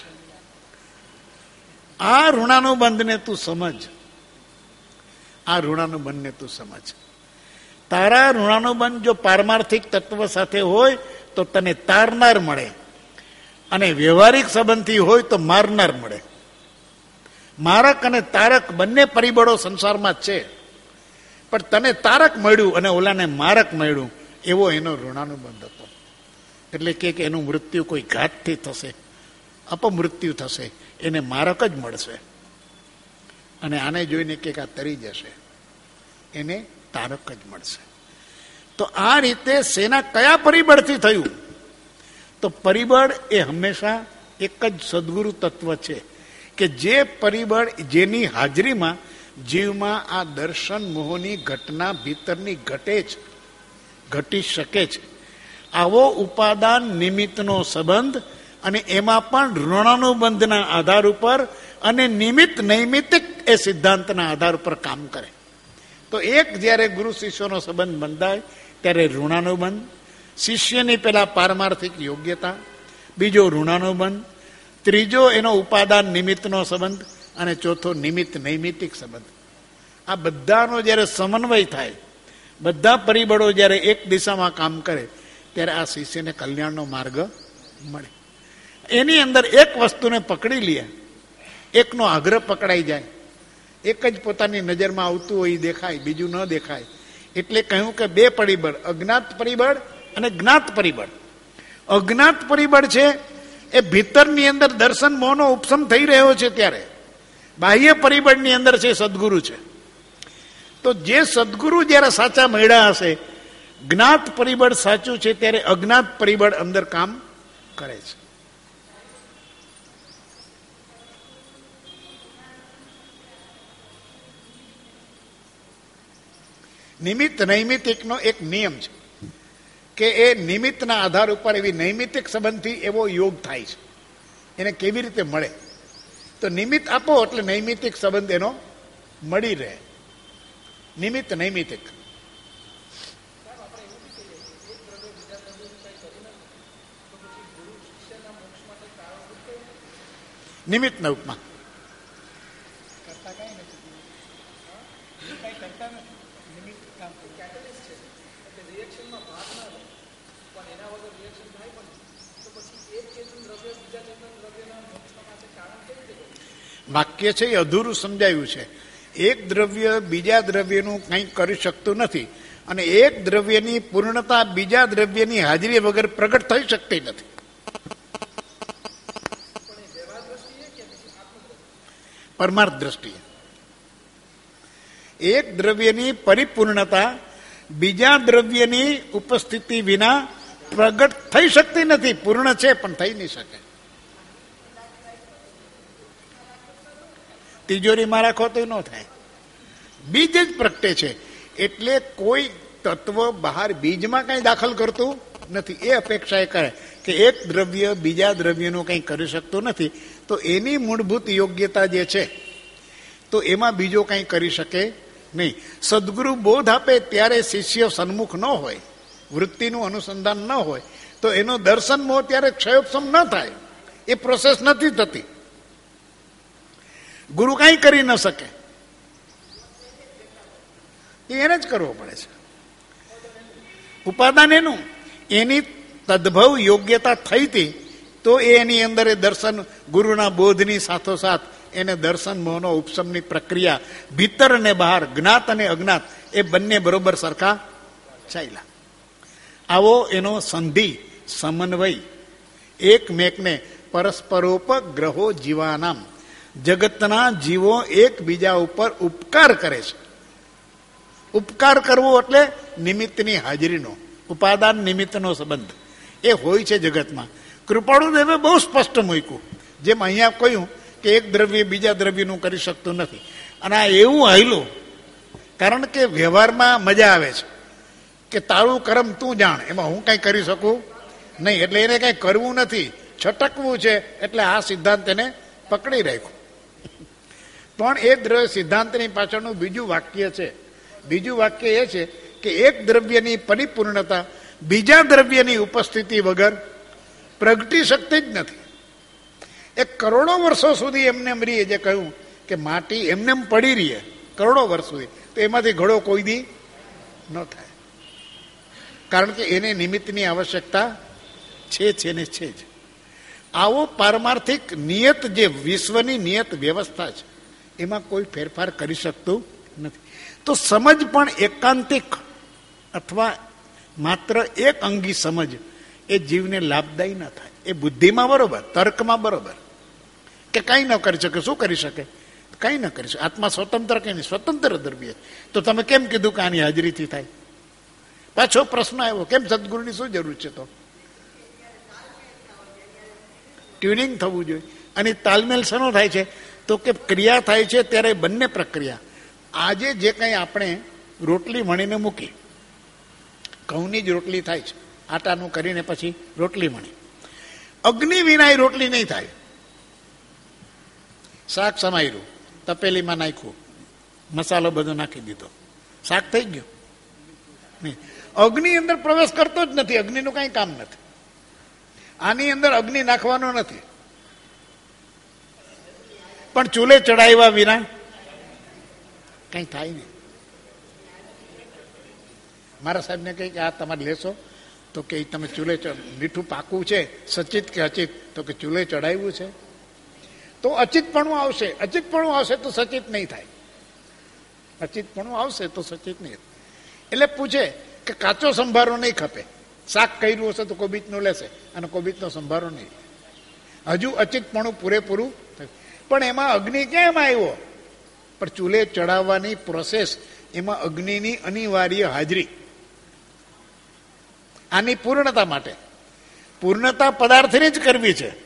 આ ઋણાનુબંધને તું સમજ, આ ઋણાનુબંધને તું સમજ. તારા ઋણાનુબંધ જો પારમાર્થિક તત્વ સાથે હોય તો તને તારનાર મળે, અને વ્યવહારિક સંબંધથી હોય તો મારનાર મળે. મારક અને તારક બંને પરિબળો સંસારમાં છે, પણ તને તારક મળ્યું અને ઓલાને મારક મળ્યું, એવો એનો ઋણાનુબંધ હતો. એટલે કે એનું મૃત્યુ કોઈ ઘાતથી થશે, અપમૃત્યુ થશે, એને મારક જ મળશે. અને આને જોઈને કે આ તરી જશે, એને તારક જ મળશે. તો આ રીતે સેના કયા પરિબળથી થયું? તો પરિબળ એ હંમેશા એક જ સદગુરુ તત્વ છે કે જે પરિબળ, જેની હાજરીમાં જીવમાં આ દર્શન મોહની ઘટના ભીતરની ઘટે જ ઘટી શકે છે. આવો ઉપાદાન નિમિત્તનો સંબંધ અને એમાં પણ ઋણાનુબંધના આધાર ઉપર અને નિમિત્ત નૈમિત્તિક એ સિદ્ધાંતના આધાર ઉપર કામ કરે. તો એક જ્યારે ગુરુ શિષ્યનો સંબંધ બંધાય ત્યારે ઋણાનુબંધ, શિષ્યની પેલા પારમાર્થિક યોગ્યતા, બીજો ઋણાનુબંધ, ત્રીજો એનો ઉપાદાન નિમિત્તનો સંબંધ, અને ચોથો નિમિત્ત નૈમિત્તિક સંબંધ. આ બધાનો જ્યારે સમન્વય થાય, બધા પરિબળો જ્યારે એક દિશામાં કામ કરે ત્યારે આ શિષ્યને કલ્યાણનો માર્ગ મળે. એની અંદર એક વસ્તુને પકડી લે, એકનો આગ્રહ પકડાઈ જાય, એક જ પોતાની નજરમાં આવતું હોય દેખાય, બીજું ન દેખાય. એટલે કહ્યું કે બે પરિબળ, અજ્ઞાત પરિબળ અને જ્ઞાત પરિબળ. અજ્ઞાત પરિબળ છે એ ભીતરની અંદર દર્શન મોહનો ઉપસમ થઈ રહ્યો છે ત્યારે, બાહ્ય પરિબળની અંદર છે સદગુરુ છે. તો જે સદગુરુ જ્યારે સાચા મળ્યા હશે, જ્ઞાત પરિબળ સાચું છે, ત્યારે અજ્ઞાત પરિબળ અંદર કામ કરે છે. નિમિત્ત નૈમિત્તિકનો એક નિયમ છે કે એ નિમિત્તના આધાર ઉપર એવી નૈમિત્તિક સંબંધથી એવો યોગ થાય છે. એને કેવી રીતે મળે? તો નિમિત્ત આપો એટલે નૈમિત્તિક સંબંધ એનો મળી રહે. નિમિત્ત નૈમિત્તિક. નિમિત્તના ઉપમા વાક્ય છે એ અધૂરું સમજાયું છે. એક દ્રવ્ય બીજા દ્રવ્યનું કંઈ કરી શકતું નથી, અને એક દ્રવ્યની પૂર્ણતા બીજા દ્રવ્યની હાજરી વગર પ્રગટ થઈ શકતી નથી. પરમાર્થ દ્રષ્ટિએ એક દ્રવ્યની પરિપૂર્ણતા બીજા દ્રવ્યની ઉપસ્થિતિ વિના પ્રગટ થઈ શકતી નથી. પૂર્ણ છે પણ થઈ નહીં શકે. તિજોરીમાં રાખો તો ન થાય, બીજ જ પ્રગટે છે. એટલે કોઈ તત્વ બહાર બીજમાં કઈ દાખલ કરતું નથી. એ અપેક્ષા એ કરે કે એક દ્રવ્ય બીજા દ્રવ્યનું કંઈ કરી શકતું નથી, તો એની મૂળભૂત યોગ્યતા જે છે તો એમાં બીજો કંઈ કરી શકે નહીં. સદગુરુ બોધ આપે ત્યારે શિષ્ય સન્મુખ ન હોય, વૃત્તિનું અનુસંધાન ન હોય, તો એનો દર્શન મોહ ત્યારે ક્ષયોપશમ ન થાય. એ પ્રોસેસ નથી થતી. ગુરુ કાંઈ કરી ન શકે, એને જ કરવો પડે છે. ઉપાદાન એનું, એની તદ્ભવ યોગ્યતા થઈ હતી તો એની અંદર એ દર્શન ગુરુના બોધની સાથોસાથ એને દર્શન મોહનો ઉપશમની પ્રક્રિયા ભીતર અને બહાર, જ્ઞાત અને અજ્ઞાત એ બંને બરોબર સરખા ચાલ્યા. આવો એનો સંધિ સમન્વય એકમેકને પરસ્પરોપગ્રહો જીવાનામ, જગતના જીવો એકબીજા ઉપર ઉપકાર કરે છે. ઉપકાર કરવો એટલે નિમિત્તની હાજરીનો, ઉપાદાન નિમિત્તનો સંબંધ એ હોય છે જગતમાં. કૃપાળુદેવે બહુ સ્પષ્ટ મૂક્યું, જેમ અહીંયા કહ્યું કે એક દ્રવ્ય બીજા દ્રવ્યનું કરી શકતું નથી. અને આ એવું હાયલું કારણ કે વ્યવહારમાં મજા આવે છે કે તારું કર્મ તું જાણ, એમાં હું કંઈ કરી શકું નહીં. એટલે એને કંઈ કરવું નથી, છટકવું છે. એટલે આ સિદ્ધાંત એને પકડી રાખ્યું. પણ એ દ્રવ્ય સિદ્ધાંતની પાછળનું બીજું વાક્ય છે. બીજું વાક્ય એ છે કે એક દ્રવ્યની પરિપૂર્ણતા બીજા દ્રવ્યની ઉપસ્થિતિ વગર પ્રગટી શકતી જ નથી. એક કરોડો વર્ષો સુધી એમને એમ રહીએ, જે કહ્યું કે માટી એમને એમ પડી રહીએ કરોડો વર્ષ સુધી, તો એમાંથી ઘડો કોઈ દી ન થાય. કારણ કે એને નિમિત્તની આવશ્યકતા છે છે ને છે જ. આવો પારમાર્થિક નિયત જે વિશ્વની નિયત વ્યવસ્થા છે એમાં કોઈ ફેરફાર કરી શકતું નથી. તો સમજ પણ એકાંતિક અથવા માત્ર એક અંગી સમજ એ જીવને લાભદાયી ન થાય. એ બુદ્ધિમાં બરોબર, તર્કમાં બરોબર કે કંઈ ન કરી શકે. શું કરી શકે? કંઈ ન કરી શકે. આત્મા સ્વતંત્ર કંઈ નહીં, સ્વતંત્ર દ્રવ્ય. તો તમે કેમ કીધું કે આની હાજરીથી થાય? પાછો પ્રશ્ન આવ્યો, કેમ સદગુરુની શું જરૂર છે? તો ટ્યુનિંગ થવું જોઈએ. અને તાલમેલ શેનો થાય છે? તો કે ક્રિયા થાય છે ત્યારે બંને પ્રક્રિયા. આજે જે કંઈ આપણે રોટલી વણીને મૂકી, ઘઉંની જ રોટલી થાય છે, આટાનું કરીને પછી રોટલી વણી, અગ્નિ વિના રોટલી નહીં થાય. શાક સમાર્યું, તપેલીમાં નાખ્યું, મસાલો બધો નાખી દીધો, શાક થઈ ગયું. નહીં, અગ્નિ અંદર પ્રવેશ કરતો જ નથી. અગ્નિનું કઈ કામ નથી. આની અંદર અગ્નિ નાખવાનો નથી. પણ ચૂલે ચડાવ્યા વિના કઈ થાય નહીં. મારા સાહેબને કહી કે આ તમારે લેશો, તો કે તમે ચૂલે મીઠું પાકવું છે, સચિત કે અચિત? તો કે ચૂલે ચડાવ્યું છે. તો અચિતપણું આવશે, અચિતપણું આવશે તો સચિત નહીં થાય. અચિતપણું આવશે તો સચિત નહીં. એટલે પૂછે કે કાચો સંભારો નહીં ખપે. શાક કર્યું હશે તો કોબીજનું લેશે અને કોબીજનો સંભારો નહીં. હજુ અચિતપણું પૂરેપૂરું થયું. પણ એમાં અગ્નિ કેમ આવ્યો? પણ ચૂલે ચડાવવાની પ્રોસેસ, એમાં અગ્નિની અનિવાર્ય હાજરી. આની પૂર્ણતા માટે પૂર્ણતા પદાર્થની જ કરવી છે.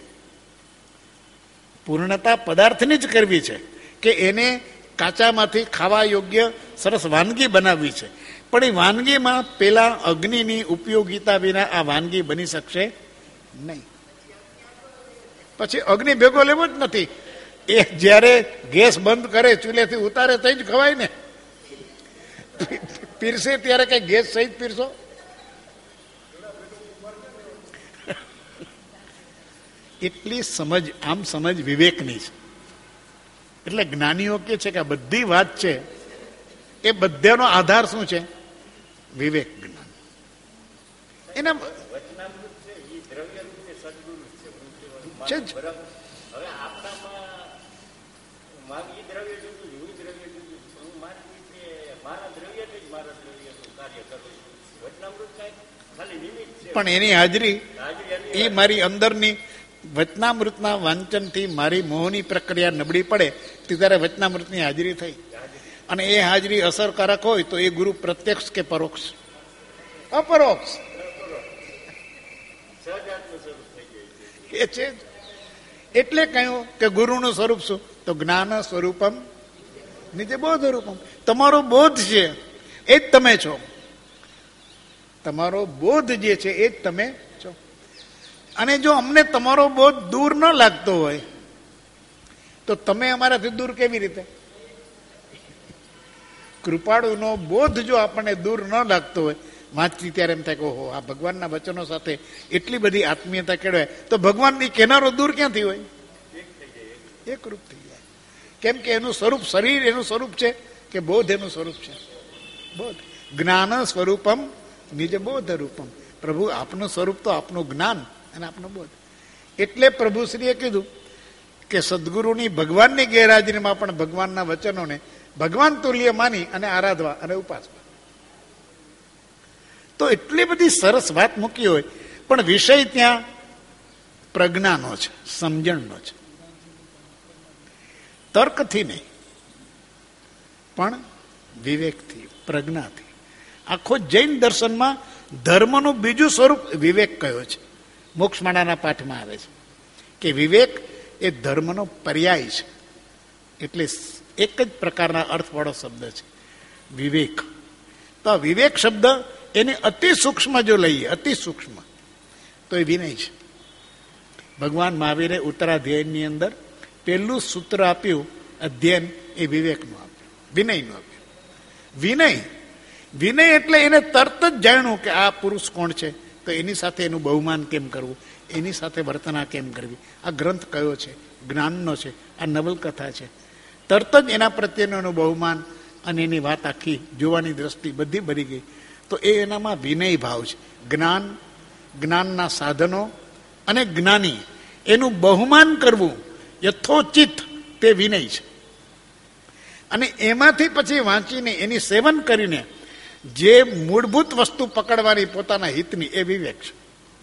પૂર્ણતા પદાર્થની જ કરવી છે કે એને કાચામાંથી ખાવા યોગ્ય સરસ વાનગી બનાવવી છે. પણ એ વાનગીમાં પેલા અગ્નિની ઉપયોગિતા વિના આ વાનગી બની શકશે નહીં. પછી અગ્નિ ભેગો લેવો જ નથી. એ જ્યારે ગેસ બંધ કરે, ચૂલેથી ઉતારે તો જ ખવાય ને. પીરસે ત્યારે કઈ ગેસ સહિત પીરસો? એટલી સમજ, આમ સમજ વિવેકની છે. એટલે જ્ઞાનીઓ કે છે કે આ બધી વાત છે એ બધાનો આધાર શું છે? વિવેક જ્ઞાન. એના છે જ. પણ એની હાજરી એ મારી અંદરની વચનામૃતના વાંચનથી મારી મોહની પ્રક્રિયા નબળી પડે ત્યારે વચનામૃતની હાજરી થઈ. અને એ હાજરી અસરકારક હોય તો એ ગુરુ પ્રત્યક્ષ કે પરોક્ષ? અપરોક્ષ. એ છે. એટલે કહ્યું કે ગુરુનું સ્વરૂપ શું? તો જ્ઞાન સ્વરૂપમ નીચે બોધ રૂપમ. તમારો બોધ છે એ જ તમે છો. તમારો બોધ જે છે એ જ તમે છો. અને જો અમને તમારો બોધ દૂર ન લાગતો હોય તો તમે અમારાથી દૂર કેવી રીતે? કૃપાળુનો બોધ જો આપણને દૂર ન લાગતો હોય, વાંચતી ત્યારે એમ થાય કે ઓહો, આ ભગવાનના વચનો સાથે એટલી બધી આત્મીયતા કેળવાય, તો ભગવાનની કેનારો દૂર ક્યાંથી હોય? એકરૂપ થઈ જાય. કેમ કે એનું સ્વરૂપ શરીર એનું સ્વરૂપ છે કે બોધ એનું સ્વરૂપ છે? બોધ. જ્ઞાન સ્વરૂપમ નિજ બોધ રૂપમ. પ્રભુ આપનું સ્વરૂપ તો આપનું જ્ઞાન અને આપનો બોધ. એટલે પ્રભુશ્રીએ કીધું કે સદગુરુની ભગવાનની ગેરહાજરીમાં પણ ભગવાનના વચનોને ભગવાન તુલ્ય માની અને આરાધવા અને ઉપાસવા. તો એટલી બધી સરસ વાત મૂકી હોય, પણ વિષય ત્યાં પ્રજ્ઞાનો છે, સમજણનો છે. તર્કથી નહીં, પણ વિવેકથી, પ્રજ્ઞાથી. આખો જૈન દર્શનમાં ધર્મનું બીજું સ્વરૂપ વિવેક કયો છે. મોક્ષમાળાના પાઠમાં આવે છે કે વિવેક એ ધર્મનો પર્યાય છે. એટલે એક જ પ્રકારના અર્થવાળો શબ્દ છે વિવેક. તો આ વિવેક શબ્દ એને અતિ સૂક્ષ્મ જો લઈએ, અતિ સૂક્ષ્મ, તો એ વિનય છે. ભગવાન મહાવીરે ઉત્તરાધ્યાયની અંદર પહેલું સૂત્ર આપ્યું, અધ્યયન, એ વિવેકનું આપ્યું, વિનયનું આપ્યું. વિનય વિનય એટલે એને તરત જ જાણ્યું કે આ પુરુષ કોણ છે, તો એની સાથે એનું બહુમાન કેમ કરવું, એની સાથે વર્તના કેમ કરવી. આ ગ્રંથ કયો છે? જ્ઞાનનો છે. આ નવલકથા છે. તરત જ એના પ્રત્યેનું એનું બહુમાન અને એની વાત આખી જોવાની દ્રષ્ટિ બધી ભરી ગઈ. તો એ એનામાં વિનય ભાવ છે. જ્ઞાન, જ્ઞાનના સાધનો અને જ્ઞાની, એનું બહુમાન કરવું યથોચિત, તે વિનય છે. અને એમાંથી પછી વાંચીને એની સેવન કરીને જે મૂળભૂત વસ્તુ પકડવાની પોતાના હિતની, એ વિવેક છે.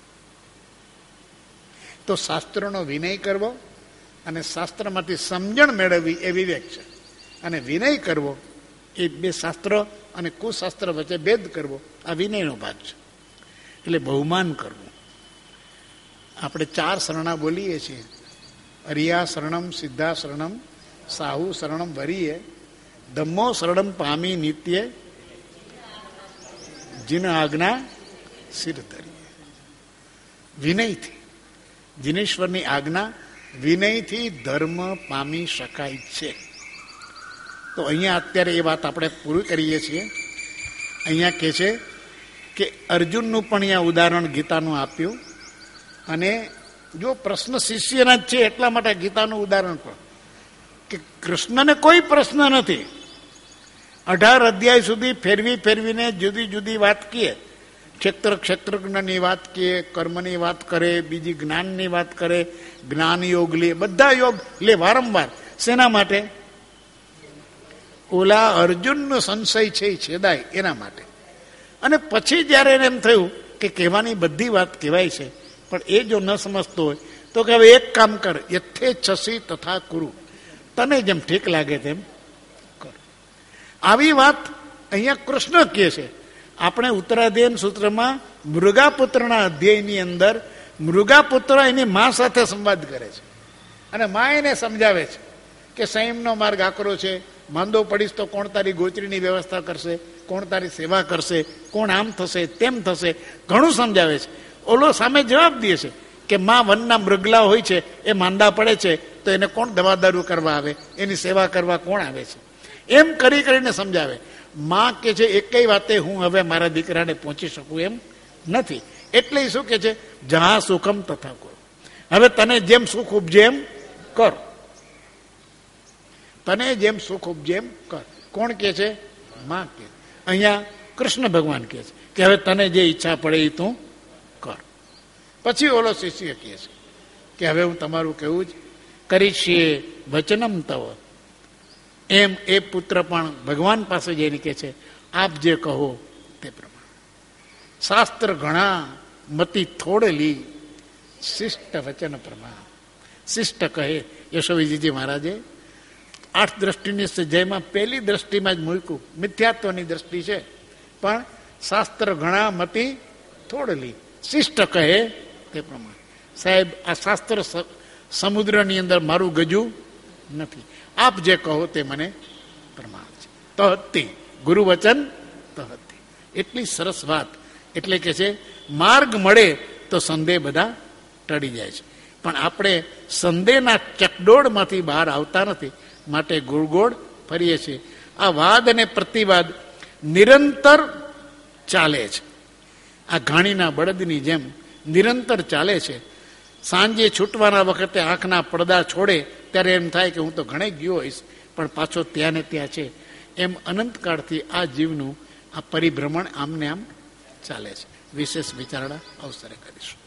તો શાસ્ત્રનો વિનય કરવો અને શાસ્ત્રમાંથી સમજણ મેળવવી એ વિવેક છે. અને વિનય કરવો એ બે શાસ્ત્ર અને કુશાસ્ત્ર વચ્ચે ભેદ કરવો, આ વિનયનો ભાગ છે. એટલે બહુમાન કરવું. આપણે ચાર શરણા બોલીએ છીએ: અરિયા શરણમ, સિદ્ધા શરણમ, સાહુ શરણમ વરીએ, ધમ્મો શરણમ પામી નિત્ય, જીન આજ્ઞા શિર ધરીએ. વિનયથી જીનેશ્વરની આજ્ઞા વિનયથી ધર્મ પામી શકાય છે. તો અહીંયા અત્યારે એ વાત આપણે પૂરી કરીએ છીએ. અહીંયા કહે છે કે અર્જુનનું પણ અહીંયા ઉદાહરણ ગીતાનું આપ્યું, અને જો પ્રશ્ન શિષ્યના જ છે એટલા માટે ગીતાનું ઉદાહરણ પણ, કે કૃષ્ણને કોઈ પ્રશ્ન નથી. અઢાર અધ્યાય સુધી ફેરવી ફેરવીને જુદી જુદી વાત કીએ, ક્ષેત્ર ક્ષેત્રજ્ઞની વાત કીએ, કર્મની વાત કરે, બીજી જ્ઞાનની વાત કરે, જ્ઞાન યોગ લે, બધા યોગ લે વારંવાર. શેના માટે? ઓલા અર્જુનનો સંશય છે એ છેદાય એના માટે. અને પછી જયારે એને એમ થયું કે કહેવાની બધી વાત કહેવાય છે, પણ એ જો ન સમજતો હોય તો કે હવે એક કામ કર, યથે છસી તથા કુરુ, તને જેમ ઠીક લાગે તેમ કર. આવી વાત અહીંયા કૃષ્ણ કહે છે. આપણે ઉત્તરાધ્યયન સૂત્રમાં મૃગાપુત્રના અધ્યાયની અંદર મૃગાપુત્ર એની મા સાથે સંવાદ કરે છે, અને મા એને સમજાવે છે કે સંયમનો માર્ગ આકરો છે, માંદો પડીશ તો કોણ તારી ગોચરીની વ્યવસ્થા કરશે, કોણ તારી સેવા કરશે, કોણ આમ થશે તેમ થશે, ઘણું સમજાવે છે. ઓલો સામે જવાબ દે છે કે માં વનના મૃગલા હોય છે, એ માંદા પડે છે તો એને કોણ દવા દારૂ કરવા આવે, એની સેવા કરવા કોણ આવે છે, એમ કરી કરીને સમજાવે. માં કે છે એકેય વાતે હું હવે મારા દીકરાને પહોંચી શકું એમ નથી, એટલે શું કે છે, જહા સુખમ તથા કરો, હવે તને જેમ સુખ ઉપજે એમ કર, તને જેમ સુખ ઉપજે એમ કર. કોણ કે છે? માં કે. અહીંયા કૃષ્ણ ભગવાન કે છે કે હવે તને જે ઈચ્છા પડે એ તું કર. પછી ઓલો શિષ્ય કહે છે કે હવે હું તમારું કહેવું જ કરીશીએ વચનમ તવ, એમ એ પુત્ર પણ ભગવાન પાસે જઈને કહે છે આપ જે કહો તે પ્રમાણે. શાસ્ત્ર ઘણા મતિ થોડેલી, શિષ્ટ વચન પ્રમાણ. શિષ્ટ કહે યશોવીજીજી મહારાજે આઠ દ્રષ્ટિની જયમાં પહેલી દ્રષ્ટિમાં જ મૂક્યું, મિથ્યાત્વની દ્રષ્ટિ છે, પણ શાસ્ત્ર ઘણા મતિ થોડલી, શિષ્ટ કહે તે પ્રમાણે. સાહેબ આ શાસ્ત્ર સમુદ્રની અંદર મારું ગજું નથી, આપ જે કહો તે મને પ્રમાણ છે. તહતી ગુરુ વચન તહતી, એટલી સરસ વાત. એટલે કે છે માર્ગ મળે તો સંદેહ બધા ટળી જાય છે, પણ આપણે સંદેહના ચકડોળમાંથી બહાર આવતા નથી, માટે ગોળ ગોળ ફરીએ છીએ. આ વાદ અને પ્રતિવાદ નિરંતર ચાલે છે, આ ઘાણીના બળદની જેમ નિરંતર ચાલે છે. સાંજે છૂટવાના વખતે આંખના પડદા છોડે ત્યારે એમ થાય કે હું તો ઘણે ગયો હોઈશ, પણ પાછો ત્યાં ને ત્યાં છે. એમ અનંતકાળથી આ જીવનું આ પરિભ્રમણ આમને આમ ચાલે છે. વિશેષ વિચારણા અવસરે કરીશું.